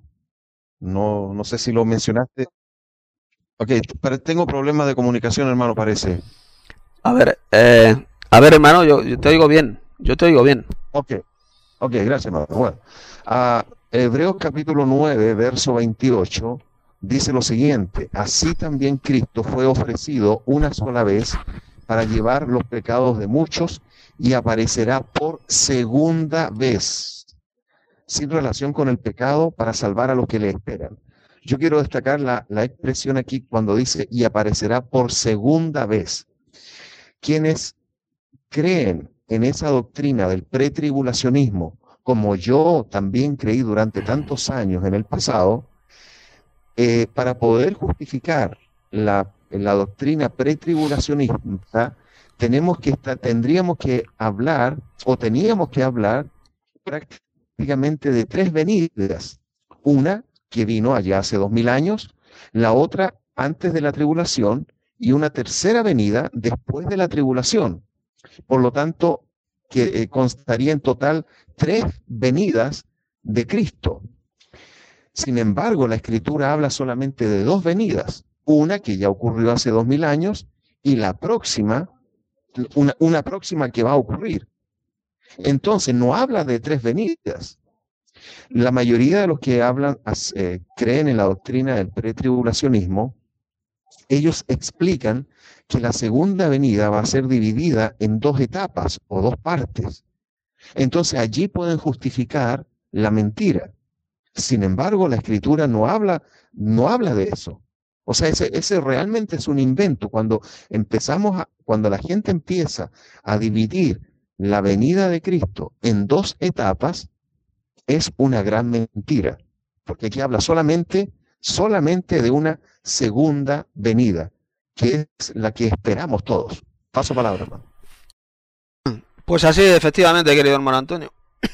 No, no sé si lo mencionaste. Ok, pero tengo problemas de comunicación, hermano, parece. A ver, eh, a ver, hermano, yo, yo te oigo bien, yo te oigo bien. Ok, ok, gracias, hermano. Bueno, uh, Hebreos capítulo nueve, verso veintiocho, dice lo siguiente: así también Cristo fue ofrecido una sola vez para llevar los pecados de muchos y aparecerá por segunda vez, sin relación con el pecado, para salvar a los que le esperan. Yo quiero destacar la, la expresión aquí cuando dice y aparecerá por segunda vez. Quienes creen en esa doctrina del pretribulacionismo, como yo también creí durante tantos años en el pasado, eh, para poder justificar la, la doctrina pretribulacionista, tenemos que estar, tendríamos que hablar, o teníamos que hablar prácticamente de tres venidas. Una que vino allá hace dos mil años, la otra antes de la tribulación, y una tercera venida después de la tribulación. Por lo tanto, que eh, constaría en total tres venidas de Cristo. Sin embargo, la Escritura habla solamente de dos venidas, una que ya ocurrió hace dos mil años y la próxima, una, una próxima que va a ocurrir. Entonces, no habla de tres venidas. La mayoría de los que hablan, eh, creen en la doctrina del pretribulacionismo, ellos explican que la segunda venida va a ser dividida en dos etapas o dos partes. Entonces, allí pueden justificar la mentira. Sin embargo, la Escritura no habla, no habla de eso. O sea, ese, ese realmente es un invento. Cuando empezamos a, cuando la gente empieza a dividir la venida de Cristo en dos etapas, es una gran mentira. Porque aquí habla solamente, solamente de una segunda venida, que es la que esperamos todos. Paso palabra, hermano. Pues así, efectivamente, querido hermano Antonio.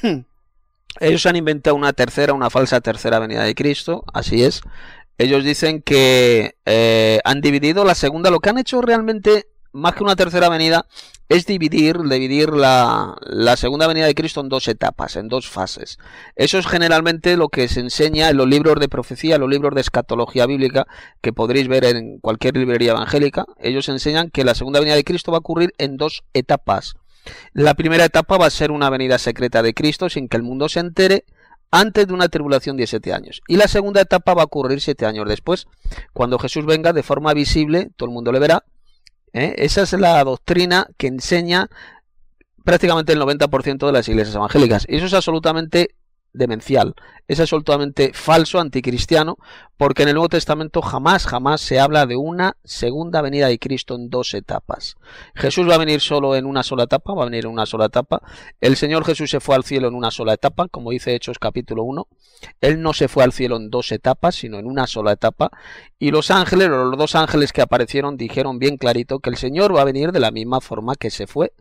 Ellos han inventado una tercera, una falsa tercera venida de Cristo, así es. Ellos dicen que eh, han dividido la segunda, lo que han hecho realmente, más que una tercera venida, es dividir, dividir la, la segunda venida de Cristo en dos etapas, en dos fases. Eso es generalmente lo que se enseña en los libros de profecía, los libros de escatología bíblica, que podréis ver en cualquier librería evangélica. Ellos enseñan que la segunda venida de Cristo va a ocurrir en dos etapas. La primera etapa va a ser una venida secreta de Cristo sin que el mundo se entere, antes de una tribulación de siete años. Y la segunda etapa va a ocurrir siete años después, cuando Jesús venga de forma visible, todo el mundo le verá. ¿Eh? Esa es la doctrina que enseña prácticamente el noventa por ciento de las iglesias evangélicas. Y eso es absolutamente demencial, es absolutamente falso, anticristiano, porque en el Nuevo Testamento jamás, jamás se habla de una segunda venida de Cristo en dos etapas. Jesús va a venir solo en una sola etapa, va a venir en una sola etapa. El Señor Jesús se fue al cielo en una sola etapa, como dice Hechos capítulo uno. Él no se fue al cielo en dos etapas, sino en una sola etapa. Y los ángeles, los dos ángeles que aparecieron, dijeron bien clarito que el Señor va a venir de la misma forma que se fue.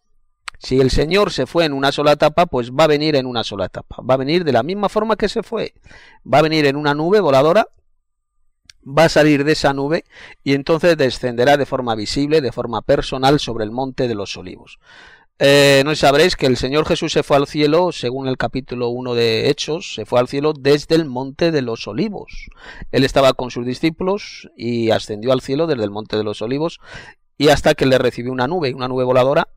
Si el Señor se fue en una sola etapa, pues va a venir en una sola etapa. Va a venir de la misma forma que se fue. Va a venir en una nube voladora, va a salir de esa nube y entonces descenderá de forma visible, de forma personal, sobre el monte de los olivos. Eh, no sabréis que el Señor Jesús se fue al cielo, según el capítulo uno de Hechos, se fue al cielo desde el monte de los olivos. Él estaba con sus discípulos y ascendió al cielo desde el monte de los olivos, y hasta que le recibió una nube, una nube voladora,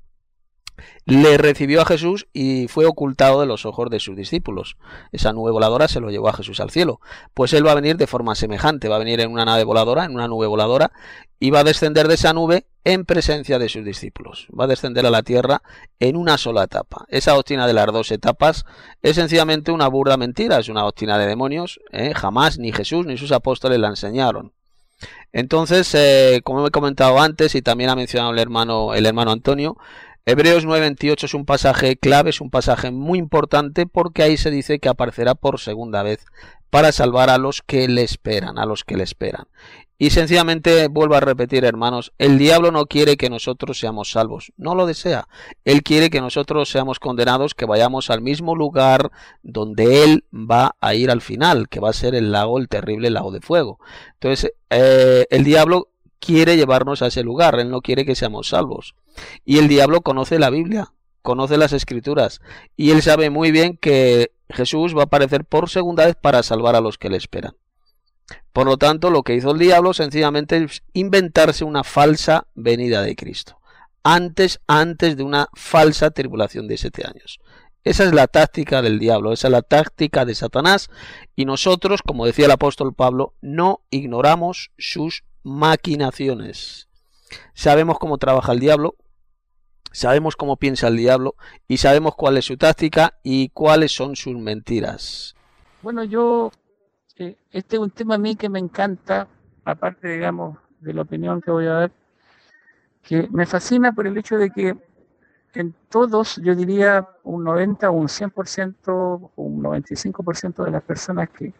le recibió a Jesús y fue ocultado de los ojos de sus discípulos. Esa nube voladora se lo llevó a Jesús al cielo. Pues él va a venir de forma semejante, va a venir en una nave voladora, en una nube voladora, y va a descender de esa nube en presencia de sus discípulos. Va a descender a la tierra en una sola etapa. Esa doctrina de las dos etapas es sencillamente una burda mentira, es una doctrina de demonios, ¿eh? Jamás ni Jesús ni sus apóstoles la enseñaron. Entonces, eh, como he comentado antes y también ha mencionado el hermano, el hermano Antonio, Hebreos nueve veintiocho es un pasaje clave, es un pasaje muy importante, porque ahí se dice que aparecerá por segunda vez para salvar a los que le esperan, a los que le esperan. Y sencillamente vuelvo a repetir, hermanos, el diablo no quiere que nosotros seamos salvos, no lo desea. Él quiere que nosotros seamos condenados, que vayamos al mismo lugar donde él va a ir al final, que va a ser el lago, el terrible lago de fuego. Entonces, eh, el diablo quiere llevarnos a ese lugar, él no quiere que seamos salvos. Y el diablo conoce la Biblia, conoce las Escrituras, y él sabe muy bien que Jesús va a aparecer por segunda vez para salvar a los que le esperan. Por lo tanto, lo que hizo el diablo sencillamente es inventarse una falsa venida de Cristo, antes, antes de una falsa tribulación de siete años. Esa es la táctica del diablo, esa es la táctica de Satanás, y nosotros, como decía el apóstol Pablo, no ignoramos sus maquinaciones. Sabemos cómo trabaja el diablo, sabemos cómo piensa el diablo, y sabemos cuál es su táctica y cuáles son sus mentiras. Bueno, yo... Este es un tema a mí que me encanta, aparte, digamos, de la opinión que voy a dar, que me fascina por el hecho de que en todos, yo diría un noventa o un cien por ciento, un noventa y cinco por ciento de las personas que,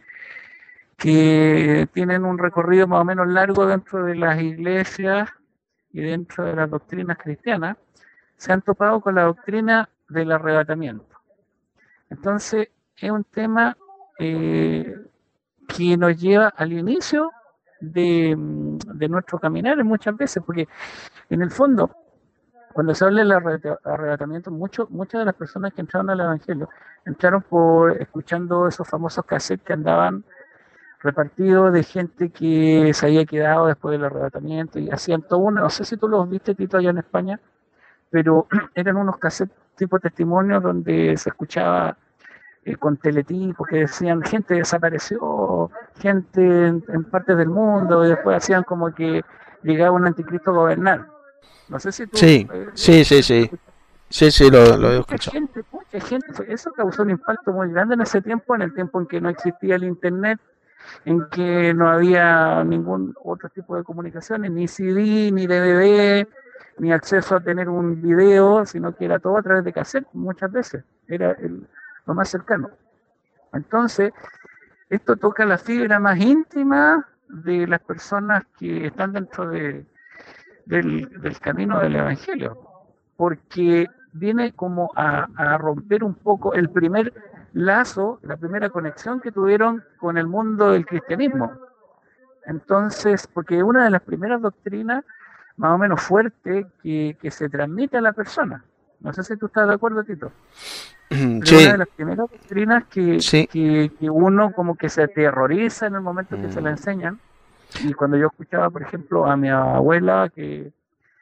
que tienen un recorrido más o menos largo dentro de las iglesias y dentro de las doctrinas cristianas, se han topado con la doctrina del arrebatamiento. Entonces, es un tema... Eh, que nos lleva al inicio de, de nuestro caminar muchas veces, porque en el fondo, cuando se habla del arrebatamiento, mucho, muchas de las personas que entraron al Evangelio entraron por escuchando esos famosos cassettes que andaban repartidos de gente que se había quedado después del arrebatamiento y hacían todo uno, no sé si tú los viste, Tito, allá en España, pero eran unos cassettes tipo testimonios donde se escuchaba Eh, con teletipos que decían gente desapareció, gente en, en partes del mundo, y después hacían como que llegaba un anticristo a gobernar. No sé si tú... Sí, eh, sí, sí, sí. Sí, sí, lo, lo he mucha escuchado. gente, mucha gente, eso causó un impacto muy grande en ese tiempo, en el tiempo en que no existía el internet, en que no había ningún otro tipo de comunicaciones, ni C D, ni D V D, ni acceso a tener un video, sino que era todo a través de cassette muchas veces. Era el lo más cercano. Entonces, esto toca la fibra más íntima de las personas que están dentro de, del, del camino del Evangelio, porque viene como a, a romper un poco el primer lazo, la primera conexión que tuvieron con el mundo del cristianismo. Entonces, porque una de las primeras doctrinas más o menos fuertes que, que se transmite a la persona. No sé si tú estás de acuerdo, Tito. Pero Sí, una de las primeras doctrinas que, sí. que, que uno como que se aterroriza en el momento que Mm. se la enseñan. Y cuando yo escuchaba, por ejemplo, a mi abuela, que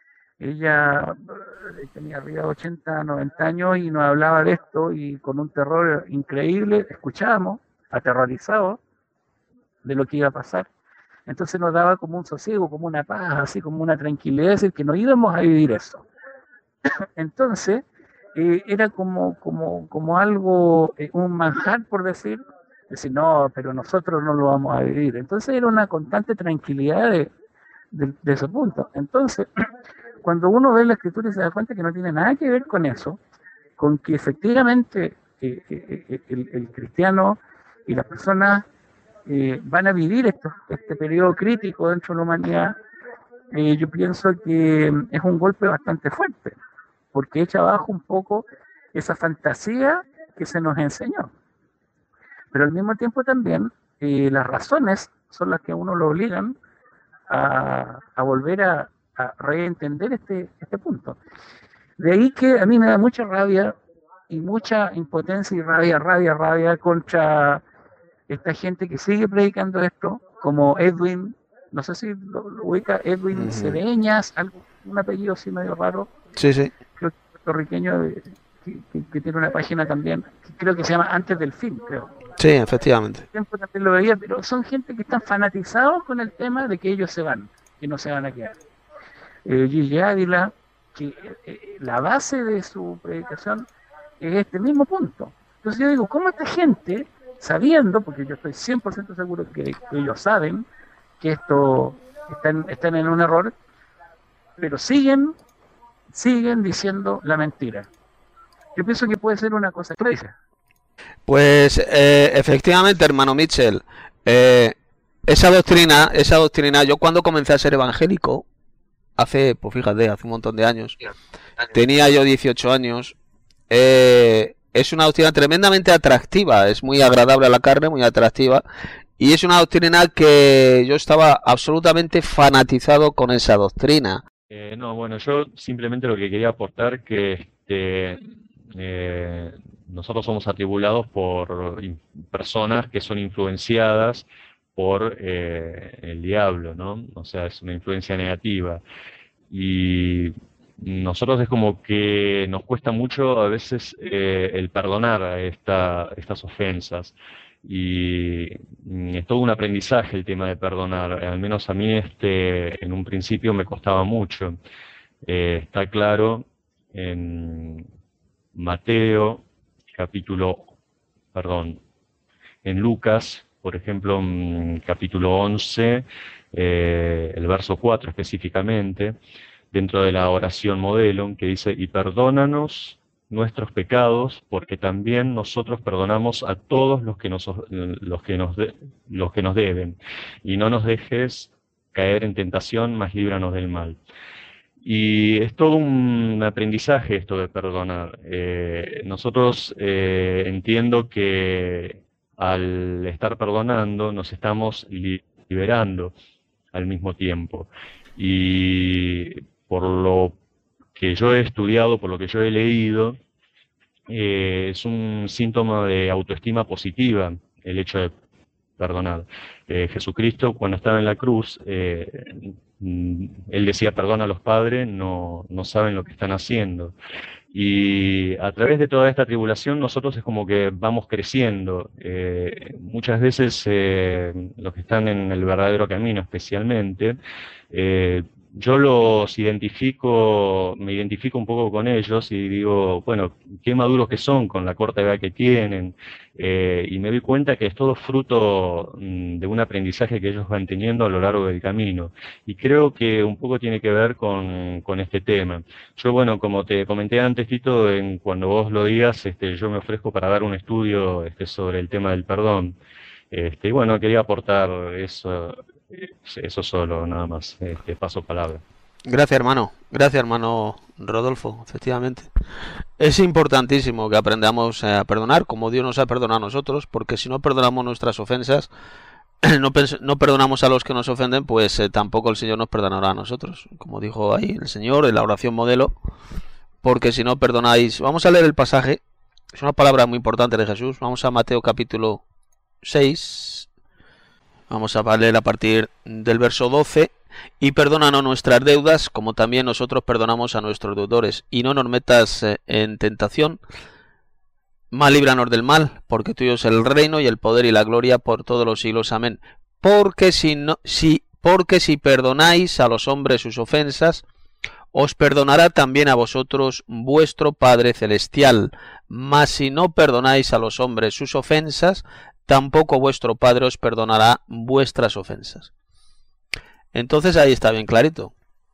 ella eh, tenía arriba de ochenta, noventa años y nos hablaba de esto y con un terror increíble, escuchábamos, aterrorizados de lo que iba a pasar. Entonces nos daba como un sosiego, como una paz, así como una tranquilidad, es decir, que no íbamos a vivir eso. Entonces, eh, era como, como, como algo, eh, un manjar, por decir, decir, no, pero nosotros no lo vamos a vivir. Entonces era una constante tranquilidad de, de, de ese punto. Entonces, cuando uno ve la escritura y se da cuenta que no tiene nada que ver con eso, con que efectivamente eh, eh, el, el cristiano y las personas eh, van a vivir esto, este periodo crítico dentro de la humanidad, eh, yo pienso que es un golpe bastante fuerte, porque echa abajo un poco esa fantasía que se nos enseñó. Pero al mismo tiempo también eh, las razones son las que a uno lo obligan a, a volver a, a reentender este, este punto. De ahí que a mí me da mucha rabia y mucha impotencia y rabia, rabia, rabia contra esta gente que sigue predicando esto, como Edwin, no sé si lo, lo ubica, Edwin Ujú. Cedeñas, algo, un apellido así medio raro, Sí, sí. creo que es puertorriqueño, de- que, que- que tiene una página también, que creo que se llama Antes del Fin, creo. Sí, efectivamente. Tiempo también lo veía, pero son gente que están fanatizados con el tema de que ellos se van, que no se van a quedar. Eh, Gigi Ávila, que eh, eh, la base de su predicación es este mismo punto. Entonces yo digo, ¿cómo esta gente, sabiendo, porque yo estoy cien por ciento seguro que, que ellos saben que esto están, están en un error, pero siguen, siguen diciendo la mentira? Yo pienso que puede ser una cosa clásica. Pues eh, efectivamente, hermano Mitchell, eh, esa doctrina, esa doctrina, yo cuando comencé a ser evangélico, hace, pues fíjate, hace un montón de años, tenía yo dieciocho años, eh, es una doctrina tremendamente atractiva, es muy agradable a la carne, muy atractiva, y es una doctrina que yo estaba absolutamente fanatizado con esa doctrina. Eh, no, bueno, yo simplemente lo que quería aportar que este, eh, nosotros somos atribulados por in- personas que son influenciadas por eh, el diablo, ¿no? O sea, es una influencia negativa. Y nosotros es como que nos cuesta mucho a veces eh, el perdonar a esta, estas ofensas. Y mm, es todo un aprendizaje el tema de perdonar. Al menos a mí este, en un principio me costaba mucho. Eh, está claro en Mateo, capítulo, perdón, en Lucas, por ejemplo, mm, capítulo once, eh, el verso cuatro específicamente, dentro de la oración modelo, que dice, y perdónanos nuestros pecados, porque también nosotros perdonamos a todos los que nos, los que nos, de- los que nos deben, y no nos dejes caer en tentación, mas líbranos del mal. Y es todo un aprendizaje esto de perdonar. Eh, nosotros eh, entiendo que al estar perdonando nos estamos li- liberando al mismo tiempo. Y por lo que yo he estudiado, por lo que yo he leído, eh, es un síntoma de autoestima positiva el hecho de perdonar. Eh, Jesucristo, cuando estaba en la cruz, eh, mm, él decía, perdona a los padres, no, no saben lo que están haciendo. Y a través de toda esta tribulación nosotros es como que vamos creciendo. Eh, muchas veces eh, los que están en el verdadero camino especialmente, eh, yo los identifico, me identifico un poco con ellos y digo, bueno, qué maduros que son con la corta edad que tienen. Eh, y me doy cuenta que es todo fruto mm, de un aprendizaje que ellos van teniendo a lo largo del camino. Y creo que un poco tiene que ver con, con este tema. Yo, bueno, como te comenté antes, Tito, en, cuando vos lo digas, este, yo me ofrezco para dar un estudio este, sobre el tema del perdón. Este, y bueno, quería aportar eso, eh, eso solo, nada más. Este, paso palabra. Gracias, hermano. Gracias, hermano Rodolfo, efectivamente. Es importantísimo que aprendamos a perdonar como Dios nos ha perdonado a nosotros, porque si no perdonamos nuestras ofensas, no, pens- no perdonamos a los que nos ofenden, pues eh, tampoco el Señor nos perdonará a nosotros. Como dijo ahí el Señor en la oración modelo, porque si no perdonáis... Vamos a leer el pasaje, es una palabra muy importante de Jesús. Vamos a Mateo capítulo seis, vamos a leer a partir del verso doce. Y perdónanos nuestras deudas, como también nosotros perdonamos a nuestros deudores. Y no nos metas eh, en tentación, mas líbranos del mal, porque tuyo es el reino y el poder y la gloria por todos los siglos. Amén. Porque si no, si, porque si perdonáis a los hombres sus ofensas, os perdonará también a vosotros vuestro Padre Celestial. Mas si no perdonáis a los hombres sus ofensas, tampoco vuestro Padre os perdonará vuestras ofensas. Entonces ahí está bien clarito.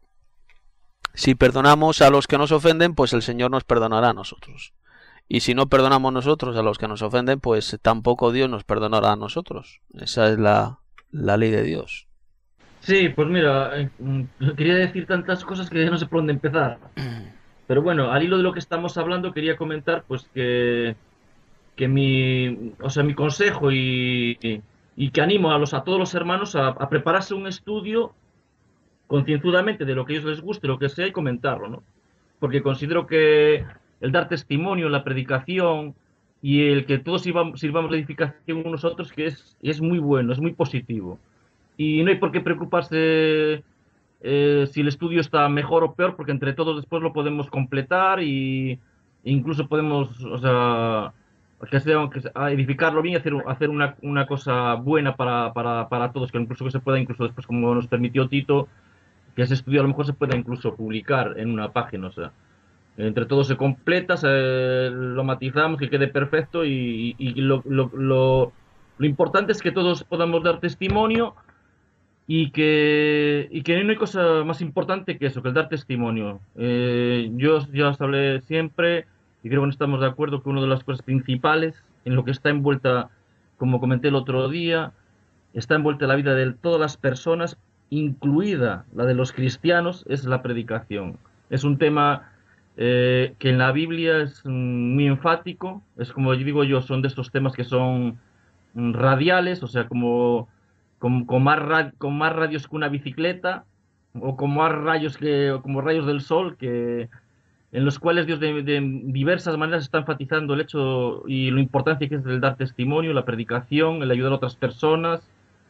Si perdonamos a los que nos ofenden, pues el Señor nos perdonará a nosotros. Y si no perdonamos nosotros a los que nos ofenden, pues tampoco Dios nos perdonará a nosotros. Esa es la, la ley de Dios. Sí, pues mira, eh, mm, quería decir tantas cosas que ya no sé por dónde empezar. Pero bueno, al hilo de lo que estamos hablando, quería comentar pues que, que mi, o sea, mi consejo y, y, y que animo a, los, a todos los hermanos a, a prepararse un estudio concienzudamente de lo que a ellos les guste, lo que sea, y comentarlo, ¿no? Porque considero que el dar testimonio, la predicación y el que todos sirvamos, sirvamos de edificación unos a otros, que es, es muy bueno, es muy positivo. Y no hay por qué preocuparse eh, si el estudio está mejor o peor, porque entre todos después lo podemos completar y e incluso podemos, o sea, que sea, que sea- edificarlo bien y hacer, hacer una, una cosa buena para, para, para todos, que incluso que se pueda, incluso después, como nos permitió Tito, que ese estudio a lo mejor se pueda incluso publicar en una página, o sea, entre todos se completa, se, lo matizamos, que quede perfecto y, y lo, lo, lo, lo importante es que todos podamos dar testimonio y que, y que no hay cosa más importante que eso, que el dar testimonio. Eh, yo ya os hablé siempre y creo que no estamos de acuerdo que una de las cosas principales en lo que está envuelta, como comenté el otro día, está envuelta la vida de todas las personas, incluida la de los cristianos, es la predicación. Es un tema eh, que en la Biblia es mm, muy enfático, es como yo digo yo, son de estos temas que son mm, radiales, o sea, como con, con más ra- con más radios que una bicicleta, o con más rayos que, o como rayos del sol, que en los cuales Dios de, de diversas maneras está enfatizando el hecho y la importancia que es el dar testimonio, la predicación, el ayudar a otras personas.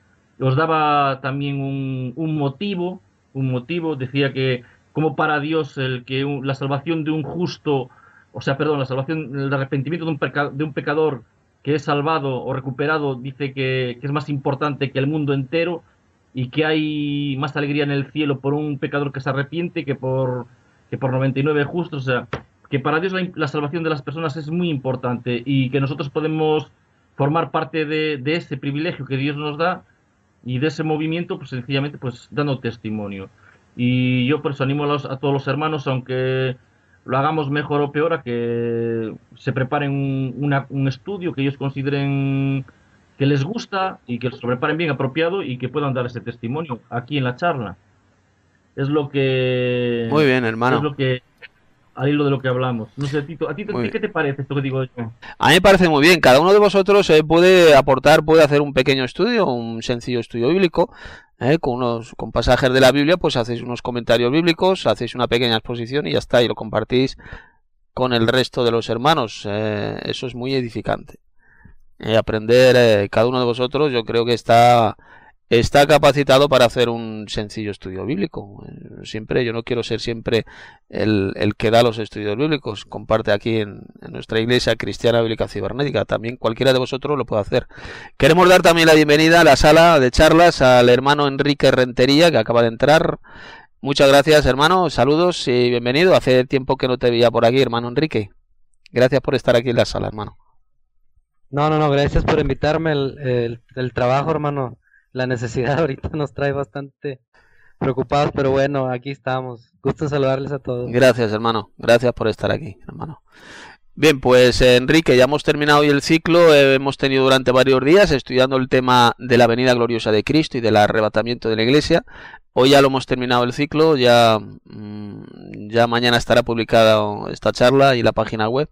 Os daba también un, un motivo, un motivo, decía que como para Dios el que un- la salvación de un justo, o sea, perdón, la salvación, el arrepentimiento de un, peca- de un pecador que es salvado o recuperado, dice que, que es más importante que el mundo entero y que hay más alegría en el cielo por un pecador que se arrepiente que por, que por noventa y nueve justos, o sea, que para Dios la, la salvación de las personas es muy importante y que nosotros podemos formar parte de, de ese privilegio que Dios nos da y de ese movimiento, pues sencillamente, pues dando testimonio. Y yo por eso animo a, los- a todos los hermanos, aunque lo hagamos mejor o peor, a que se preparen un, una- un estudio que ellos consideren que les gusta y que se lo preparen bien apropiado y que puedan dar ese testimonio aquí en la charla. Es lo que Muy bien, es hermano. lo que al hilo de lo que hablamos. No sé, Tito, ¿a ti Muy qué bien. te parece esto que digo yo? A mí me parece muy bien. Cada uno de vosotros eh, puede aportar, puede hacer un pequeño estudio, un sencillo estudio bíblico, eh, con unos con pasajes de la Biblia, pues hacéis unos comentarios bíblicos, hacéis una pequeña exposición y ya está, y lo compartís con el resto de los hermanos. Eh, eso es muy edificante. Eh, aprender eh, cada uno de vosotros, yo creo que está está capacitado para hacer un sencillo estudio bíblico. Eh, Siempre, yo no quiero ser siempre el, el que da los estudios bíblicos. Comparte aquí en, en nuestra iglesia cristiana bíblica cibernética. También cualquiera de vosotros lo puede hacer. Queremos dar también la bienvenida a la sala de charlas al hermano Enrique Rentería, que acaba de entrar. Muchas gracias, hermano. Saludos y bienvenido. Hace tiempo que no te veía por aquí, hermano Enrique. Gracias por estar aquí en la sala, hermano. No, no, no, gracias por invitarme. El, el, el trabajo, hermano, la necesidad ahorita nos trae bastante preocupados, pero bueno, aquí estamos. Gusto en saludarles a todos. Gracias, hermano. Gracias por estar aquí, hermano. Bien, pues eh, Enrique, ya hemos terminado hoy el ciclo. Eh, hemos tenido durante varios días estudiando el tema de la venida gloriosa de Cristo y del arrebatamiento de la iglesia. Hoy ya lo hemos terminado el ciclo. Ya, mm, ya mañana estará publicada esta charla y la página web.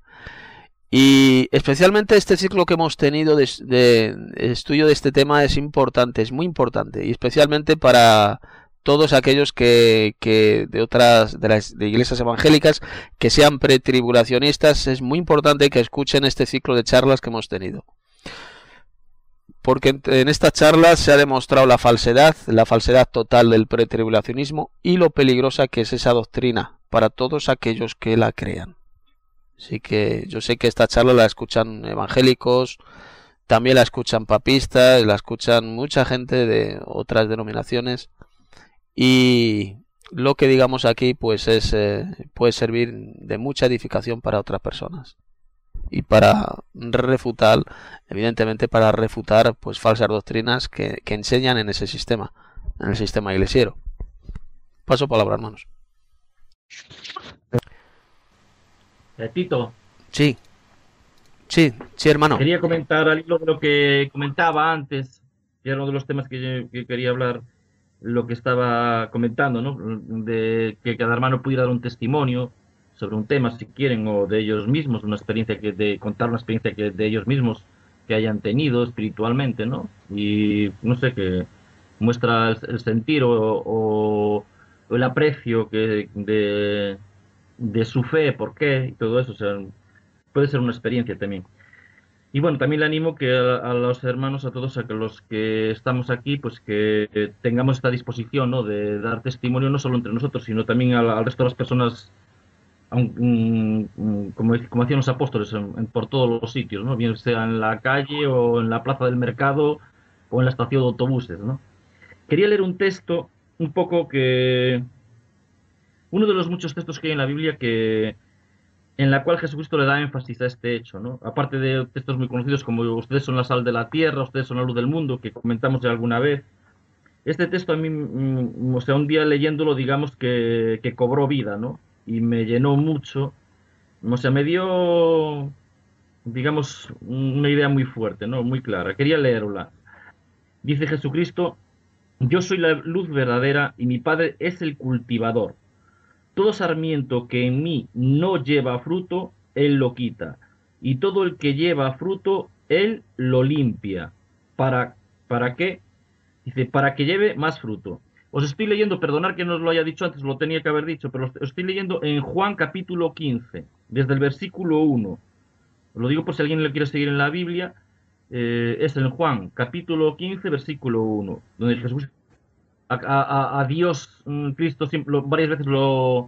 Y especialmente este ciclo que hemos tenido de, de, de estudio de este tema es importante, es muy importante, y especialmente para todos aquellos que, que de otras de las de iglesias evangélicas que sean pretribulacionistas. Es muy importante que escuchen este ciclo de charlas que hemos tenido, porque en, en estas charlas se ha demostrado la falsedad, la falsedad total del pretribulacionismo y lo peligrosa que es esa doctrina para todos aquellos que la crean. Así que yo sé que esta charla la escuchan evangélicos, también la escuchan papistas, la escuchan mucha gente de otras denominaciones, y lo que digamos aquí pues es eh, puede servir de mucha edificación para otras personas y para refutar, evidentemente para refutar pues falsas doctrinas que, que enseñan en ese sistema, en el sistema iglesiero. Paso palabra, hermanos. Eh, Tito, Sí, sí, sí, hermano. quería comentar al hilo de lo que comentaba antes, que era uno de los temas que, yo- que quería hablar, lo que estaba comentando, ¿no? De que cada hermano pudiera dar un testimonio sobre un tema, si quieren, o de ellos mismos, una experiencia que de contar una experiencia que de ellos mismos que hayan tenido espiritualmente, ¿no? Y no sé, que muestra el, el sentir o, o- o el aprecio que de, de su fe, por qué y todo eso, o sea, puede ser una experiencia también. Y bueno, también le animo que a, a los hermanos, a todos, a que los que estamos aquí, pues que eh, tengamos esta disposición, ¿no? De dar testimonio no solo entre nosotros, sino también al, al resto de las personas, aun- mm, mm, como, como hacían los apóstoles, en- en- por todos los sitios, ¿no? Bien sea en la calle o en la plaza del mercado o en la estación de autobuses, ¿no? Quería leer un texto un poco que... Uno de los muchos textos que hay en la Biblia que en la cual Jesucristo le da énfasis a este hecho, ¿no? Aparte de textos muy conocidos como ustedes son la sal de la tierra, ustedes son la luz del mundo, que comentamos ya alguna vez. Este texto a mí, mm, o sea, un día leyéndolo, digamos que, que cobró vida, ¿no? Y me llenó mucho. O sea, me dio, digamos, una idea muy fuerte, ¿no? Muy clara. Quería leerla. Dice Jesucristo: yo soy la luz verdadera y mi Padre es el cultivador. Todo sarmiento que en mí no lleva fruto, Él lo quita. Y todo el que lleva fruto, Él lo limpia. ¿Para, para qué? Dice, para que lleve más fruto. Os estoy leyendo, perdonad que no os lo haya dicho antes, lo tenía que haber dicho, pero os estoy leyendo en Juan capítulo quince, desde el versículo uno. Os lo digo por si alguien le quiere seguir en la Biblia. Eh, es en Juan capítulo quince, versículo uno, donde Jesús a, a, a Dios, mm, Cristo, siempre, lo- varias veces lo,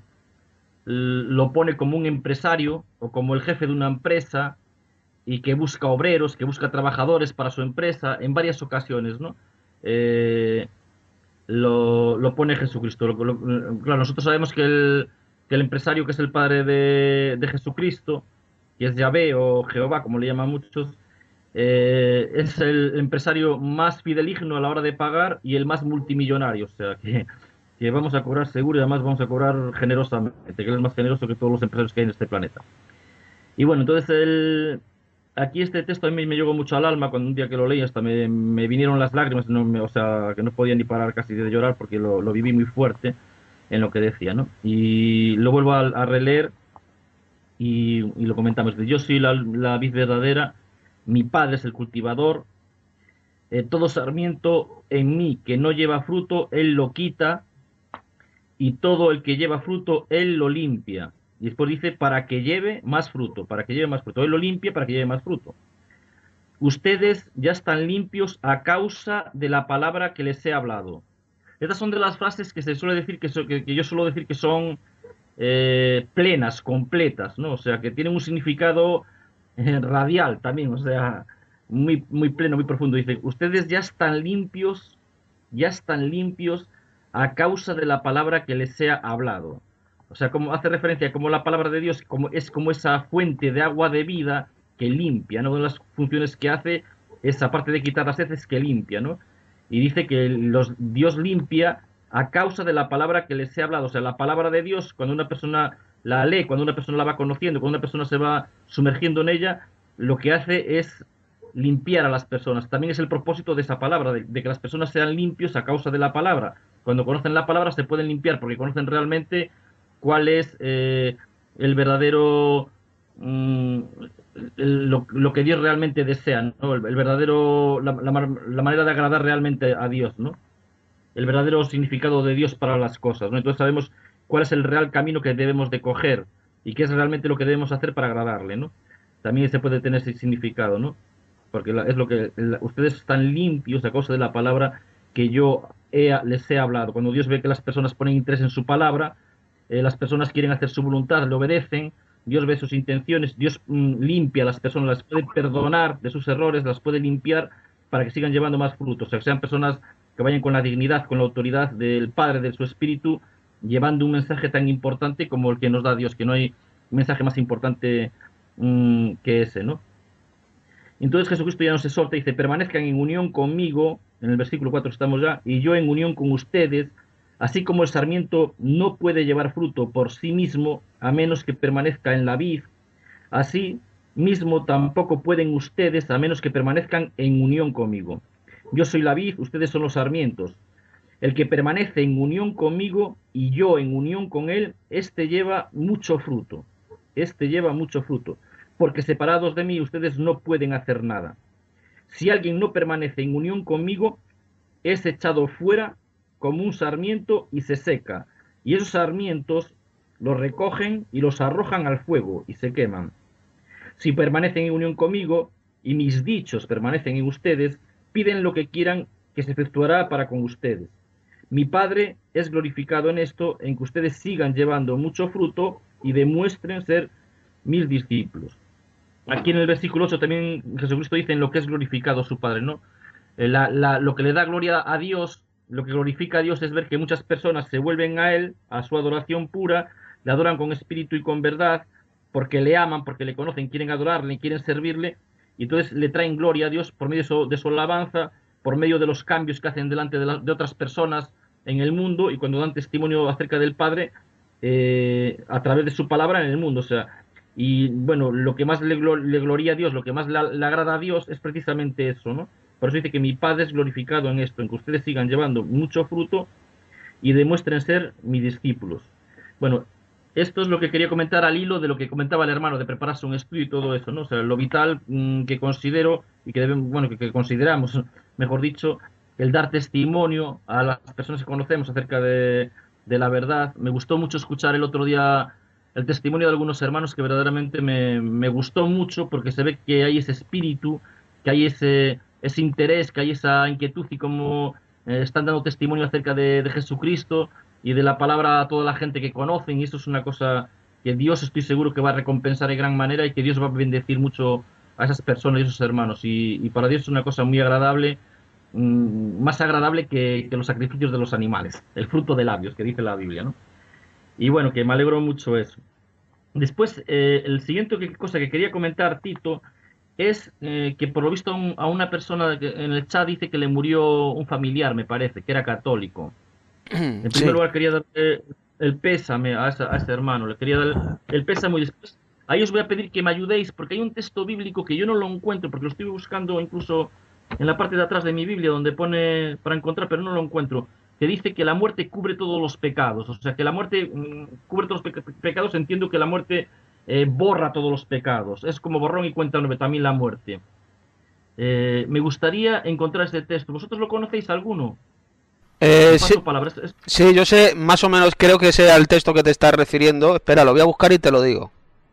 lo pone como un empresario o como el jefe de una empresa y que busca obreros, que busca trabajadores para su empresa en varias ocasiones, ¿no? Eh, lo, lo pone Jesucristo. Lo- lo- claro, nosotros sabemos que el, que el empresario, que es el padre de, de Jesucristo, que es Yahvé o Jehová, como le llaman muchos, eh, es el empresario más fideligno a la hora de pagar y el más multimillonario. O sea, que, que vamos a cobrar seguro y además vamos a cobrar generosamente, que él es más generoso que todos los empresarios que hay en este planeta. Y bueno, entonces el, aquí este texto a mí me llegó mucho al alma cuando un día que lo leí, hasta me, me vinieron las lágrimas, no me- o sea, que no podía ni parar casi de llorar porque lo, lo viví muy fuerte en lo que decía, ¿no? Y lo vuelvo a, a releer y, y lo comentamos. Yo soy la, la vid verdadera, mi padre es el cultivador, eh, todo sarmiento en mí que no lleva fruto, él lo quita, y todo el que lleva fruto, él lo limpia. Y después dice, para que lleve más fruto, para que lleve más fruto. Él lo limpia para que lleve más fruto. Ustedes ya están limpios a causa de la palabra que les he hablado. Estas son de las frases que se suele decir, que, so- que- que yo suelo decir que son eh, plenas, completas, ¿no? O sea, que tienen un significado eh, radial también, o sea, muy, muy pleno, muy profundo. Dice, ustedes ya están limpios, ya están limpios a causa de la palabra que les he hablado. O sea, como hace referencia, como la palabra de Dios como, es como esa fuente de agua de vida que limpia, ¿no? Una de las funciones que hace es, aparte de quitar las heces, que limpia, ¿no? Y dice que los, Dios limpia a causa de la palabra que les he hablado. O sea, la palabra de Dios, cuando una persona la lee, cuando una persona la va conociendo, cuando una persona se va sumergiendo en ella, lo que hace es limpiar a las personas. También es el propósito de esa palabra, de, de que las personas sean limpios a causa de la palabra. Cuando conocen la palabra se pueden limpiar porque conocen realmente cuál es eh, el verdadero mm, el- lo, lo que Dios realmente desea, ¿no? El, el verdadero la, la mar- la manera de agradar realmente a Dios, ¿no? El verdadero significado de Dios para las cosas, ¿no? Entonces sabemos cuál es el real camino que debemos de coger y qué es realmente lo que debemos hacer para agradarle, ¿no? También se puede tener ese significado, ¿no? Porque la- es lo que la- ustedes están limpios a causa de la palabra que yo he- les he hablado. Cuando Dios ve que las personas ponen interés en su palabra, eh, las personas quieren hacer su voluntad, le obedecen, Dios ve sus intenciones, Dios mm, limpia a las personas, las puede perdonar de sus errores, las puede limpiar para que sigan llevando más frutos, o sea, que sean personas que vayan con la dignidad, con la autoridad del Padre, de su Espíritu, llevando un mensaje tan importante como el que nos da Dios, que no hay un mensaje más importante mm, que ese, ¿no? Entonces Jesucristo ya nos exhorta y dice, permanezcan en unión conmigo, en el versículo cuatro estamos ya, y yo en unión con ustedes, así como el sarmiento no puede llevar fruto por sí mismo, a menos que permanezca en la vid, así mismo tampoco pueden ustedes, a menos que permanezcan en unión conmigo. Yo soy la vid, ustedes son los sarmientos. El que permanece en unión conmigo y yo en unión con él, este lleva mucho fruto. Este lleva mucho fruto. Porque separados de mí ustedes no pueden hacer nada. Si alguien no permanece en unión conmigo, es echado fuera como un sarmiento y se seca. Y esos sarmientos los recogen y los arrojan al fuego y se queman. Si permanecen en unión conmigo y mis dichos permanecen en ustedes, piden lo que quieran que se efectuará para con ustedes. Mi Padre es glorificado en esto, en que ustedes sigan llevando mucho fruto y demuestren ser mis discípulos. Aquí en el versículo ocho también Jesucristo dice en lo que es glorificado su Padre, ¿no? Eh, La, la, lo que le da gloria a Dios, lo que glorifica a Dios es ver que muchas personas se vuelven a Él, a su adoración pura, le adoran con espíritu y con verdad, porque le aman, porque le conocen, quieren adorarle, quieren servirle, y entonces le traen gloria a Dios por medio de su, de su alabanza, por medio de los cambios que hacen delante de, la, de otras personas en el mundo, y cuando dan testimonio acerca del Padre, eh, a través de su palabra en el mundo. O sea, Y bueno, lo que más le, glo- le gloria a Dios, lo que más la- le agrada a Dios es precisamente eso, ¿no? Por eso dice que mi Padre es glorificado en esto, en que ustedes sigan llevando mucho fruto y demuestren ser mis discípulos. Bueno, esto es lo que quería comentar al hilo de lo que comentaba el hermano, de prepararse un estudio y todo eso, ¿no? O sea, lo vital mm, que considero y que debemos, bueno, que, que consideramos, mejor dicho, el dar testimonio a las personas que conocemos acerca de, de la verdad. Me gustó mucho escuchar el otro día el testimonio de algunos hermanos que verdaderamente me, me gustó mucho porque se ve que hay ese espíritu, que hay ese, ese interés, que hay esa inquietud y cómo eh, están dando testimonio acerca de, de Jesucristo y de la palabra a toda la gente que conocen, y eso es una cosa que Dios estoy seguro que va a recompensar de gran manera y que Dios va a bendecir mucho a esas personas y a esos hermanos. Y, y para Dios es una cosa muy agradable, mmm, más agradable que, que los sacrificios de los animales, el fruto de labios, que dice la Biblia, ¿no? Y bueno, que me alegro mucho eso. Después, eh, el siguiente que- cosa que quería comentar, Tito, es eh, que por lo visto a, un- a una persona que en el chat dice que le murió un familiar, me parece, que era católico. En primer Sí. lugar, quería darle el pésame a, esa- a ese hermano, le quería dar el pésame y después ahí os voy a pedir que me ayudéis, porque hay un texto bíblico que yo no lo encuentro, porque lo estoy buscando incluso en la parte de atrás de mi Biblia, donde pone para encontrar, pero no lo encuentro, que dice que la muerte cubre todos los pecados, o sea, que la muerte mm, cubre todos los peca- pecados, entiendo que la muerte eh, borra todos los pecados, es como borrón y cuenta nueva, también la muerte. Eh, me gustaría encontrar ese texto, ¿vosotros lo conocéis alguno? Eh, Os sí, paso palabras. Es- sí, yo sé, más o menos creo que sea el texto que te estás refiriendo. Espera, lo voy a buscar y te lo digo.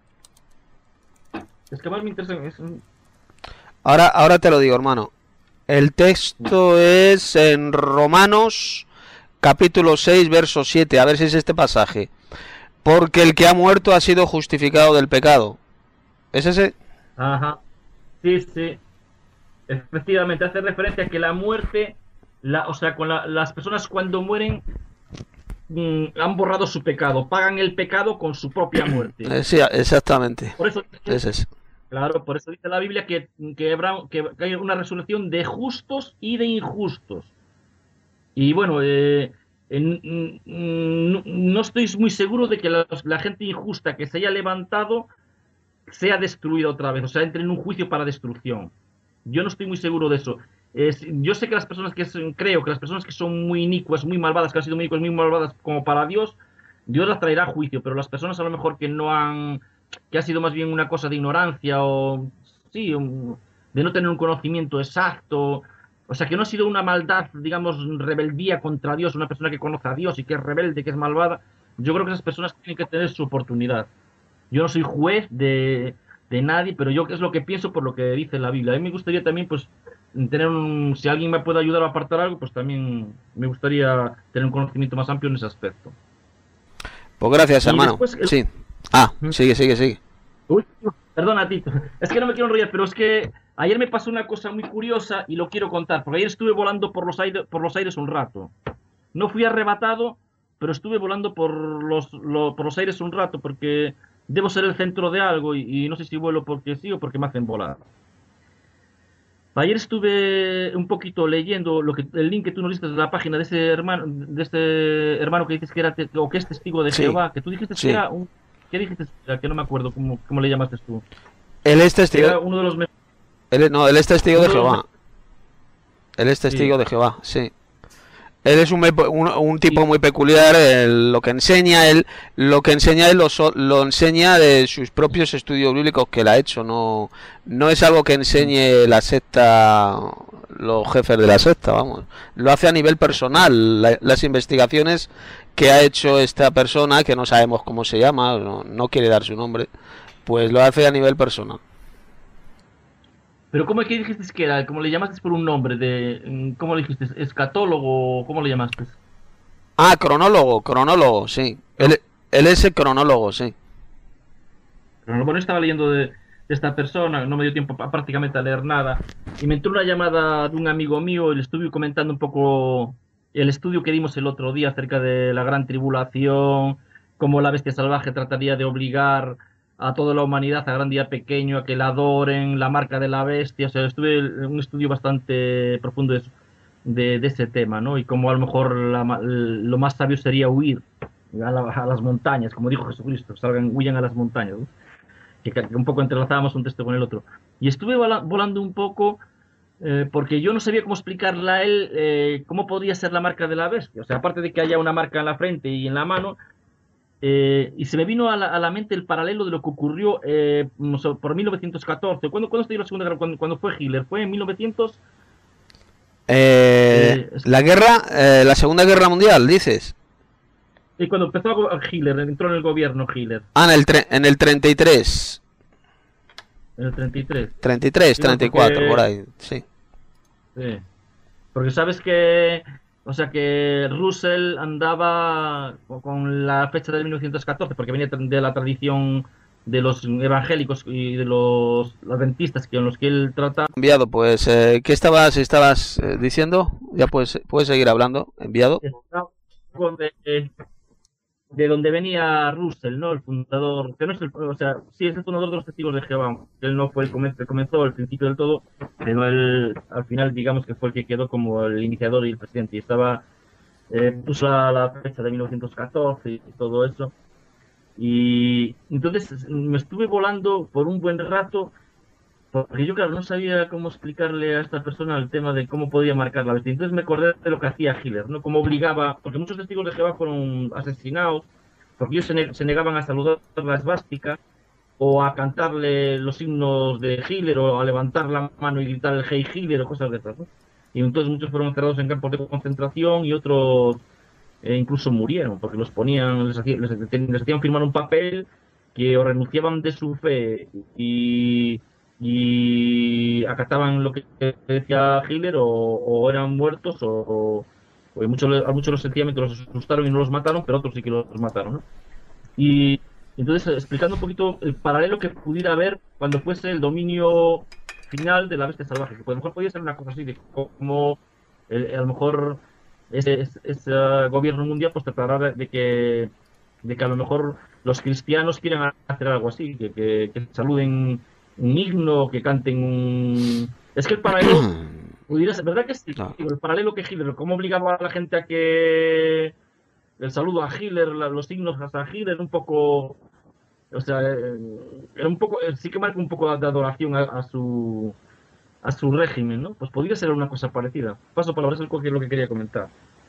Es que más me interesa. Es, Ahora, ahora te lo digo, hermano. El texto es en Romanos, capítulo seis, verso siete. A ver si es este pasaje. Porque el que ha muerto ha sido justificado del pecado. ¿Es ese? ajá. Sí, sí. Efectivamente, hace referencia a que la muerte, la, o sea, con la- las personas cuando mueren mm, han borrado su pecado, pagan el pecado con su propia muerte. Eh, sí, exactamente. Por eso, Es ese. claro, por eso dice la Biblia que, que, habrá, que, que hay una resurrección de justos y de injustos. Y bueno, eh, en- mm, no, no estoy muy seguro de que la, la gente injusta que se haya levantado sea destruida otra vez, o sea, entre en un juicio para destrucción. Yo no estoy muy seguro de eso. Es- yo sé que las personas que son- creo que las personas que son muy inicuas, muy malvadas, que han sido muy inicuas, muy malvadas como para Dios, Dios las traerá a juicio, pero las personas a lo mejor que no han, que ha sido más bien una cosa de ignorancia o sí, un- de no tener un conocimiento exacto, o sea, que no ha sido una maldad, digamos, rebeldía contra Dios, una persona que conoce a Dios y que es rebelde, que es malvada, yo creo que esas personas tienen que tener su oportunidad. Yo no soy juez de, de nadie, pero yo es lo que pienso por lo que dice la Biblia. A mí me gustaría también, pues, tener un, si alguien me puede ayudar a apartar algo, pues también me gustaría tener un conocimiento más amplio en ese aspecto. Pues gracias, Y hermano. después el- Sí. Ah, Ujú. sigue, sigue, sigue. Uy, perdona, Tito. Es que no me quiero enrollar, pero es que ayer me pasó una cosa muy curiosa y lo quiero contar, porque ayer estuve volando por los aires, por los aires un rato. No fui arrebatado, pero estuve volando por los, lo- por los aires un rato, porque debo ser el centro de algo y, y no sé si vuelo porque sí o porque me hacen volar. Ayer estuve un poquito leyendo lo que, el link que tú nos diste de la página de ese hermano, de este hermano que dices que era te- o que es testigo de Sí, Jehová, que tú dijiste sí. que era un, ¿qué dijiste? Que no me acuerdo cómo, cómo le llamaste tú. Él es Que era testigo. uno de los me- Él es- no, él es testigo uno de de los Jehová. Él es testigo Sí. de Jehová, sí. Él es un, me- un, un tipo muy peculiar. Él, lo que enseña él, lo que enseña él lo, so- lo enseña de sus propios estudios bíblicos que él ha hecho. No, no es algo que enseñe la secta, los jefes de la secta, vamos. Lo hace a nivel personal. La- las investigaciones que ha hecho esta persona, que no sabemos cómo se llama, no, no quiere dar su nombre, pues lo hace a nivel personal. Pero ¿cómo es que dijiste que era? ¿Cómo le llamaste por un nombre? De, mm, ¿cómo le dijiste? ¿Escatólogo? ¿Cómo le llamaste? Ah, cronólogo, cronólogo, sí. Él, él es el cronólogo, sí. Pero bueno, estaba leyendo de, de esta persona, no me dio tiempo pa- prácticamente a leer nada. Y me entró una llamada de un amigo mío y le estuve comentando un poco el estudio que dimos el otro día acerca de la gran tribulación, cómo la bestia salvaje trataría de obligar a toda la humanidad, a grande y a pequeño, a que la adoren, la marca de la bestia. O sea, estuve en un estudio bastante profundo de, eso- de, de ese tema, ¿no? Y cómo a lo mejor la ma- lo más sabio sería huir a, la- a las montañas, como dijo Jesucristo, salgan, huyan a las montañas, ¿no? que, que un poco entrelazábamos un texto con el otro. Y estuve vola- volando un poco eh, porque yo no sabía cómo explicarle a él eh, cómo podría ser la marca de la bestia. O sea, aparte de que haya una marca en la frente y en la mano, eh, y se me vino a la, a la mente el paralelo de lo que ocurrió eh, no sé, por mil novecientos catorce. ¿Cuándo, ¿cuándo estalló la Segunda Guerra? ¿Cuándo, cuándo fue Hitler? ¿Fue en mil novecientos? Eh, Eh, es- la guerra, eh, la Segunda Guerra Mundial, dices. Y cuando empezó a go- a Hitler, entró en el gobierno Hitler, Ah, en el, tre- en el treinta y tres. en el treinta y tres. treinta y tres, Digo, treinta y cuatro, porque- por ahí, sí. Sí. Porque sabes que, o sea, que Russell andaba co- con la fecha de mil novecientos catorce, porque venía tra- de la tradición de los evangélicos y de los adventistas con los que él trata. Enviado, pues, eh, ¿qué estabas, estabas eh, diciendo? Ya puedes, puedes seguir hablando, enviado. De, de donde venía Russell, ¿no? El fundador, que no es el, o sea, sí es el fundador de los Testigos de Jehová. Él no fue el come- que comenzó al principio del todo, pero él al final, digamos que fue el que quedó como el iniciador y el presidente. Y estaba, eh, puso la, la fecha de mil novecientos catorce y todo eso. Y entonces me estuve volando por un buen rato, porque yo, claro, no sabía cómo explicarle a esta persona el tema de cómo podía marcar la bestia. Entonces me acordé de lo que hacía Hitler, ¿no? Cómo obligaba, porque muchos testigos de Jehová fueron asesinados, porque ellos se, ne- se negaban a saludar la esvástica, o a cantarle los himnos de Hitler, o a levantar la mano y gritar el Hey Hitler, o cosas de esas, ¿no? Y entonces muchos fueron encerrados en campos de concentración y otros eh, incluso murieron, porque los ponían, les hacían, les, les hacían firmar un papel que o renunciaban de su fe y, y acataban lo que decía Hitler, o, o eran muertos, o, o, o muchos, a muchos los sencillamente los asustaron y no los mataron, pero otros sí que los mataron, ¿no? Y entonces, explicando un poquito el paralelo que pudiera haber cuando fuese el dominio final de la bestia salvaje, que a lo mejor podría ser una cosa así, de como eh, a lo mejor ese, ese, ese gobierno mundial pues tratará de, de que de que a lo mejor los cristianos quieran hacer algo así, que, que, que saluden un himno, que canten un... Es que el paralelo pudiera ser, ¿verdad que sí? No. El paralelo que Hitler, cómo obligaba a la gente a que el saludo a Hitler, la- los himnos hasta Hitler, un poco... O sea, eh, era un poco, eh, sí que marca un poco de adoración a, a su a su régimen, ¿no? Pues podría ser una cosa parecida. Paso palabras, es lo que lo que quería comentar.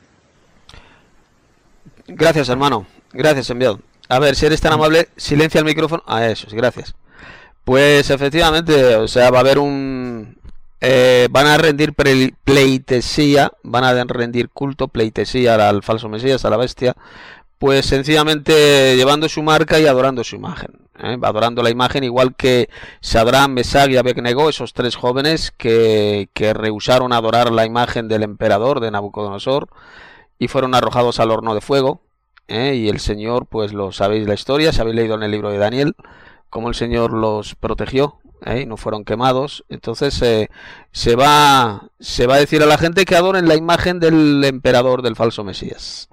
Gracias, hermano. Gracias, enviado. A ver, si eres tan amable, silencia el micrófono. Ah, eso, sí, gracias. Pues efectivamente, o sea, va a haber un... eh, van a rendir pre- pleitesía, van a rendir culto, pleitesía al falso Mesías, a la bestia, pues sencillamente llevando su marca y adorando su imagen, ¿eh? Adorando la imagen, igual que Sadrach, Mesach y Abednego, esos tres jóvenes que, que rehusaron adorar la imagen del emperador de Nabucodonosor y fueron arrojados al horno de fuego, ¿eh? Y el Señor, pues lo sabéis la historia, si habéis leído en el libro de Daniel, cómo el Señor los protegió, ¿eh? Y no fueron quemados. Entonces eh, se va se va a decir a la gente que adoren la imagen del emperador, del falso Mesías.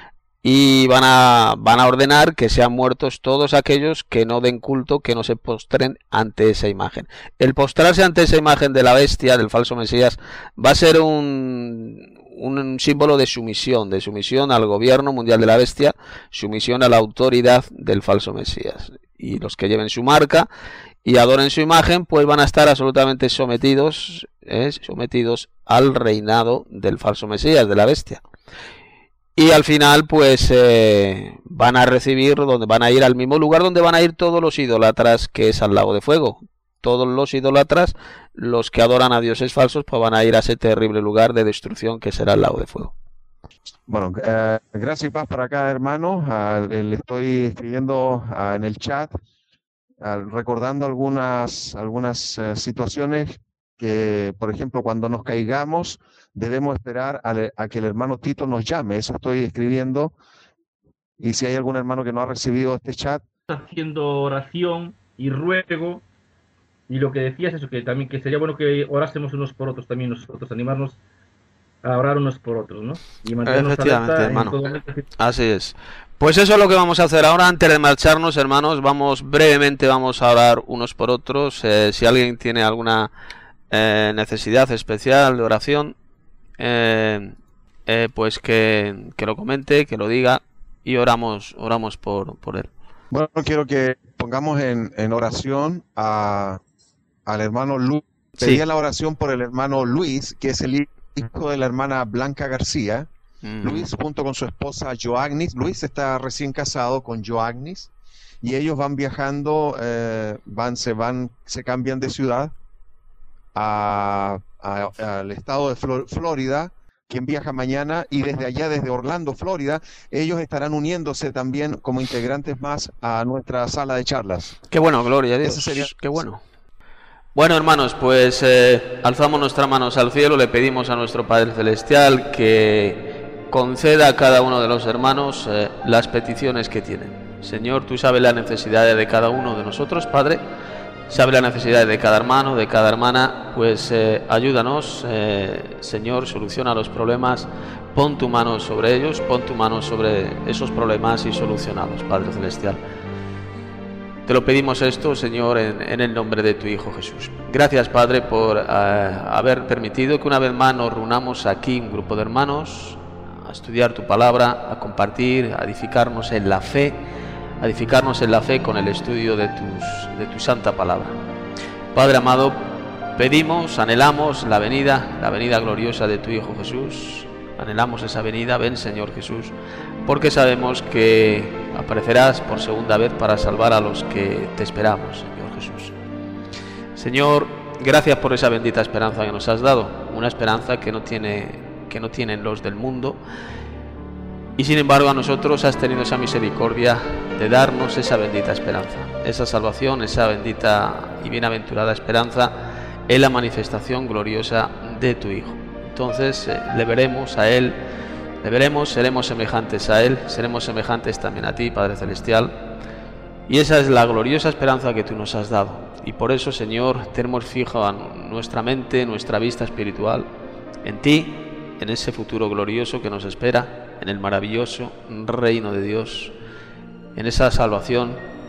Y van a, van a ordenar que sean muertos todos aquellos que no den culto, que no se postren ante esa imagen. El postrarse ante esa imagen de la bestia, del falso Mesías, va a ser un, un símbolo de sumisión, de sumisión al gobierno mundial de la bestia, sumisión a la autoridad del falso Mesías. Y los que lleven su marca y adoren su imagen, pues van a estar absolutamente sometidos, ¿eh? sometidos al reinado del falso Mesías, de la bestia. Y al final, pues eh, van a recibir, donde van a ir al mismo lugar donde van a ir todos los idólatras, que es al lago de fuego. Todos los idólatras, los que adoran a dioses falsos, pues van a ir a ese terrible lugar de destrucción que será el lago de fuego. Bueno, eh, gracias y paz para acá, hermano. Ah, le estoy escribiendo ah, en el chat, ah, recordando algunas, algunas eh, situaciones que, por ejemplo, cuando nos caigamos, debemos esperar a, le- a que el hermano Tito nos llame. Eso estoy escribiendo. Y si hay algún hermano que no ha recibido este chat, Haciendo oración y ruego, y lo que decías eso, que también que sería bueno que orásemos unos por otros también nosotros, animarnos a orar unos por otros, ¿no? Y mantenernos Efectivamente, alerta en hermano. todo momento. Así es. Pues eso es lo que vamos a hacer ahora. Antes de marcharnos, hermanos, vamos brevemente vamos a orar unos por otros. Eh, si alguien tiene alguna eh, necesidad especial de oración, eh, eh, pues que, que lo comente, que lo diga y oramos, oramos por, por él. Bueno, quiero que pongamos en, en oración a, al hermano Luis. Pedía Sí. la oración por el hermano Luis, que es el hijo de la hermana Blanca García. Mm. Luis, junto con su esposa Joagnis. Luis está recién casado con Joagnis y ellos van viajando, eh, van, se van, se cambian de ciudad a, a- al estado de Flor- Florida. Quien viaja mañana, y desde allá, desde Orlando, Florida, ellos estarán uniéndose también como integrantes más a nuestra sala de charlas. Qué bueno, gloria a Dios. Ese sería- Qué bueno. Bueno, hermanos, pues eh, alzamos nuestras manos al cielo, le pedimos a nuestro Padre Celestial que conceda a cada uno de los hermanos eh, las peticiones que tienen. Señor, tú sabes las necesidades de cada uno de nosotros, Padre. Sabes las necesidades de cada hermano, de cada hermana. Pues eh, ayúdanos, eh, Señor, soluciona los problemas. Pon tu mano sobre ellos, pon tu mano sobre esos problemas y solucionalos, Padre Celestial. Te lo pedimos esto, Señor, en, en el nombre de tu Hijo Jesús. Gracias, Padre, por eh, haber permitido que una vez más nos reunamos aquí, un grupo de hermanos, a estudiar tu palabra, a compartir, a edificarnos en la fe, a edificarnos en la fe con el estudio de, tus, de tu santa palabra. Padre amado, pedimos, anhelamos la venida, la venida gloriosa de tu Hijo Jesús. Anhelamos esa venida, ven Señor Jesús, porque sabemos que aparecerás por segunda vez para salvar a los que te esperamos, Señor Jesús. Señor, gracias por esa bendita esperanza que nos has dado, una esperanza que no tiene, que no tienen los del mundo, y sin embargo a nosotros has tenido esa misericordia de darnos esa bendita esperanza, esa salvación, esa bendita y bienaventurada esperanza en la manifestación gloriosa de tu Hijo. Entonces eh, le veremos a Él, le veremos, seremos semejantes a Él, seremos semejantes también a ti, Padre Celestial. Y esa es la gloriosa esperanza que tú nos has dado. Y por eso, Señor, tenemos fija nuestra mente, nuestra vista espiritual en ti, en ese futuro glorioso que nos espera, en el maravilloso reino de Dios, en esa salvación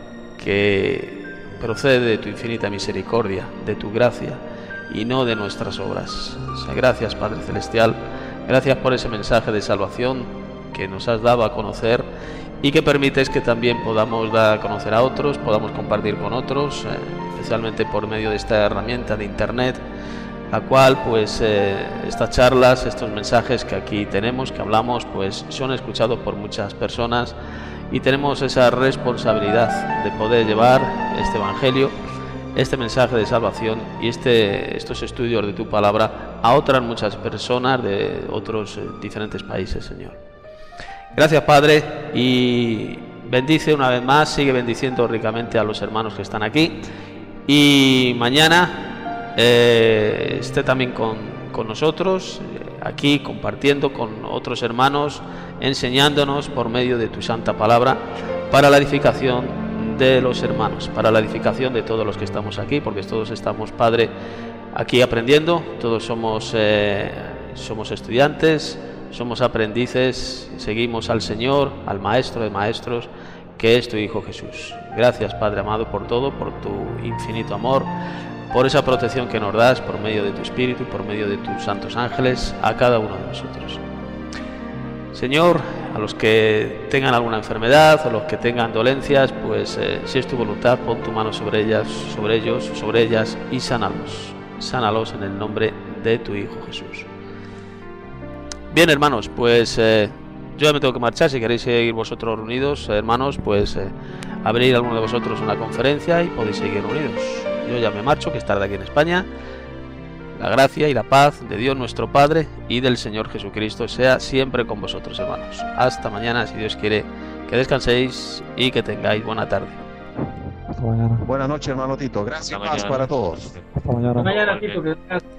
que procede de tu infinita misericordia, de tu gracia y no de nuestras obras. O sea, gracias, Padre Celestial, gracias por ese mensaje de salvación que nos has dado a conocer y que permites que también podamos dar a conocer a otros, podamos compartir con otros, eh, especialmente por medio de esta herramienta de Internet, la cual pues eh, estas charlas, estos mensajes que aquí tenemos, que hablamos, pues son escuchados por muchas personas y tenemos esa responsabilidad de poder llevar este evangelio, este mensaje de salvación y este, estos estudios de tu palabra a otras muchas personas de otros eh, diferentes países, Señor. Gracias, Padre, y bendice una vez más, sigue bendiciendo ricamente a los hermanos que están aquí, y mañana Eh, esté también con, con nosotros, eh, aquí compartiendo con otros hermanos, enseñándonos por medio de tu santa palabra para la edificación de los hermanos, para la edificación de todos los que estamos aquí, porque todos estamos, Padre, aquí aprendiendo, todos somos, eh, somos estudiantes, somos aprendices, seguimos al Señor, al Maestro de Maestros, que es tu Hijo Jesús. Gracias, Padre amado, por todo, por tu infinito amor, por esa protección que nos das por medio de tu Espíritu, por medio de tus santos ángeles, a cada uno de nosotros. Señor, a los que tengan alguna enfermedad, o los que tengan dolencias, pues eh, si es tu voluntad, pon tu mano sobre ellas, sobre ellos, sobre ellas, y sánalos, sánalos en el nombre de tu Hijo Jesús. Bien, hermanos, pues eh, yo ya me tengo que marchar. Si queréis seguir vosotros reunidos, hermanos, pues eh, abrir alguno de vosotros una conferencia y podéis seguir reunidos. Yo ya me marcho, que es tarde aquí en España. La gracia y la paz de Dios nuestro Padre y del Señor Jesucristo sea siempre con vosotros, hermanos. Hasta mañana, si Dios quiere. Que descanséis y que tengáis buena tarde. Hasta mañana. Buenas noches, hermano Tito. Gracias y Hasta paz mañana. para todos. Hasta mañana. Hasta mañana, Tito, que tengas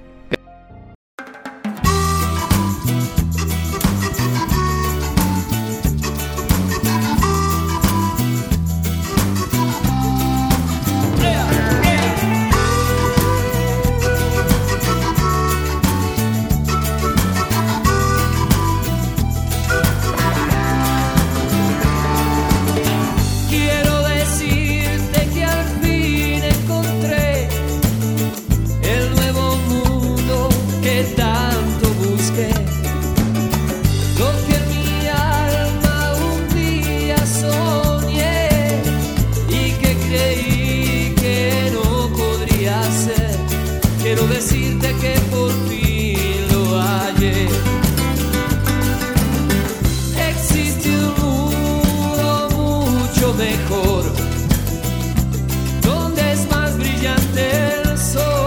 Decirte que al fin encontré el nuevo mundo. mejor, donde es más brillante el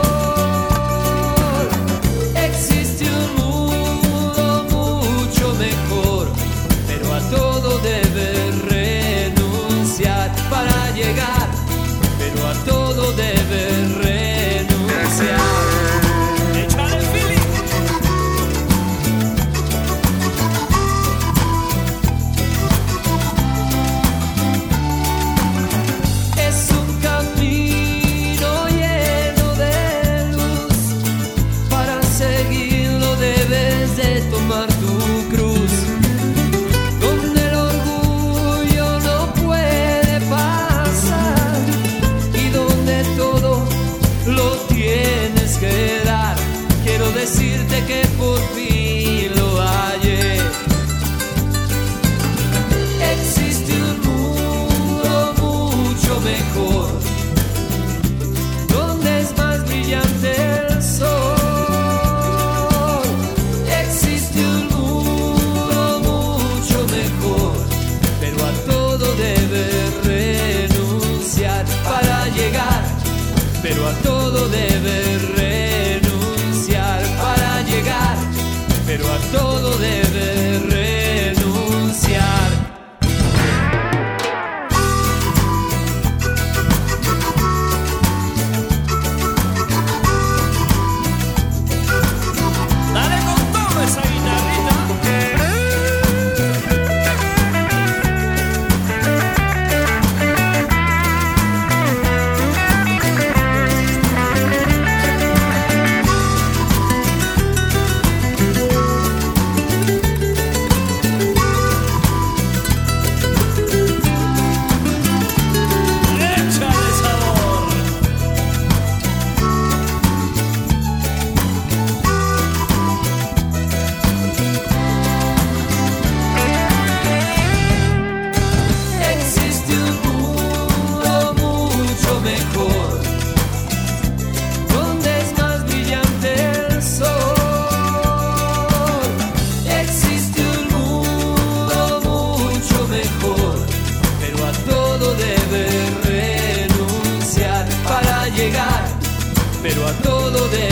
sol. Existe un mundo mucho mejor, pero a todo debes renunciar para llegar, pero a todo debes renunciar. ¡Échale el feeling! Es un camino lleno de luz, para seguirlo debes de tomar tu cruz, donde el orgullo no puede pasar y donde todo lo tienes que dar. Quiero decirte que por fin lo hallé. Existe un mundo mucho mejor, donde es más brillante el sol. Existe un mundo mucho mejor, pero a todo debes renunciar para llegar, pero a todo debes renunciar para llegar, pero a todo debes renunciar. Dale con todo esa guitarrita. Échale sabor. Existe un mundo mucho mejor, donde es más brillante el sol. Existe un mundo mucho mejor, pero a todo debes renunciar para llegar, pero a todo debes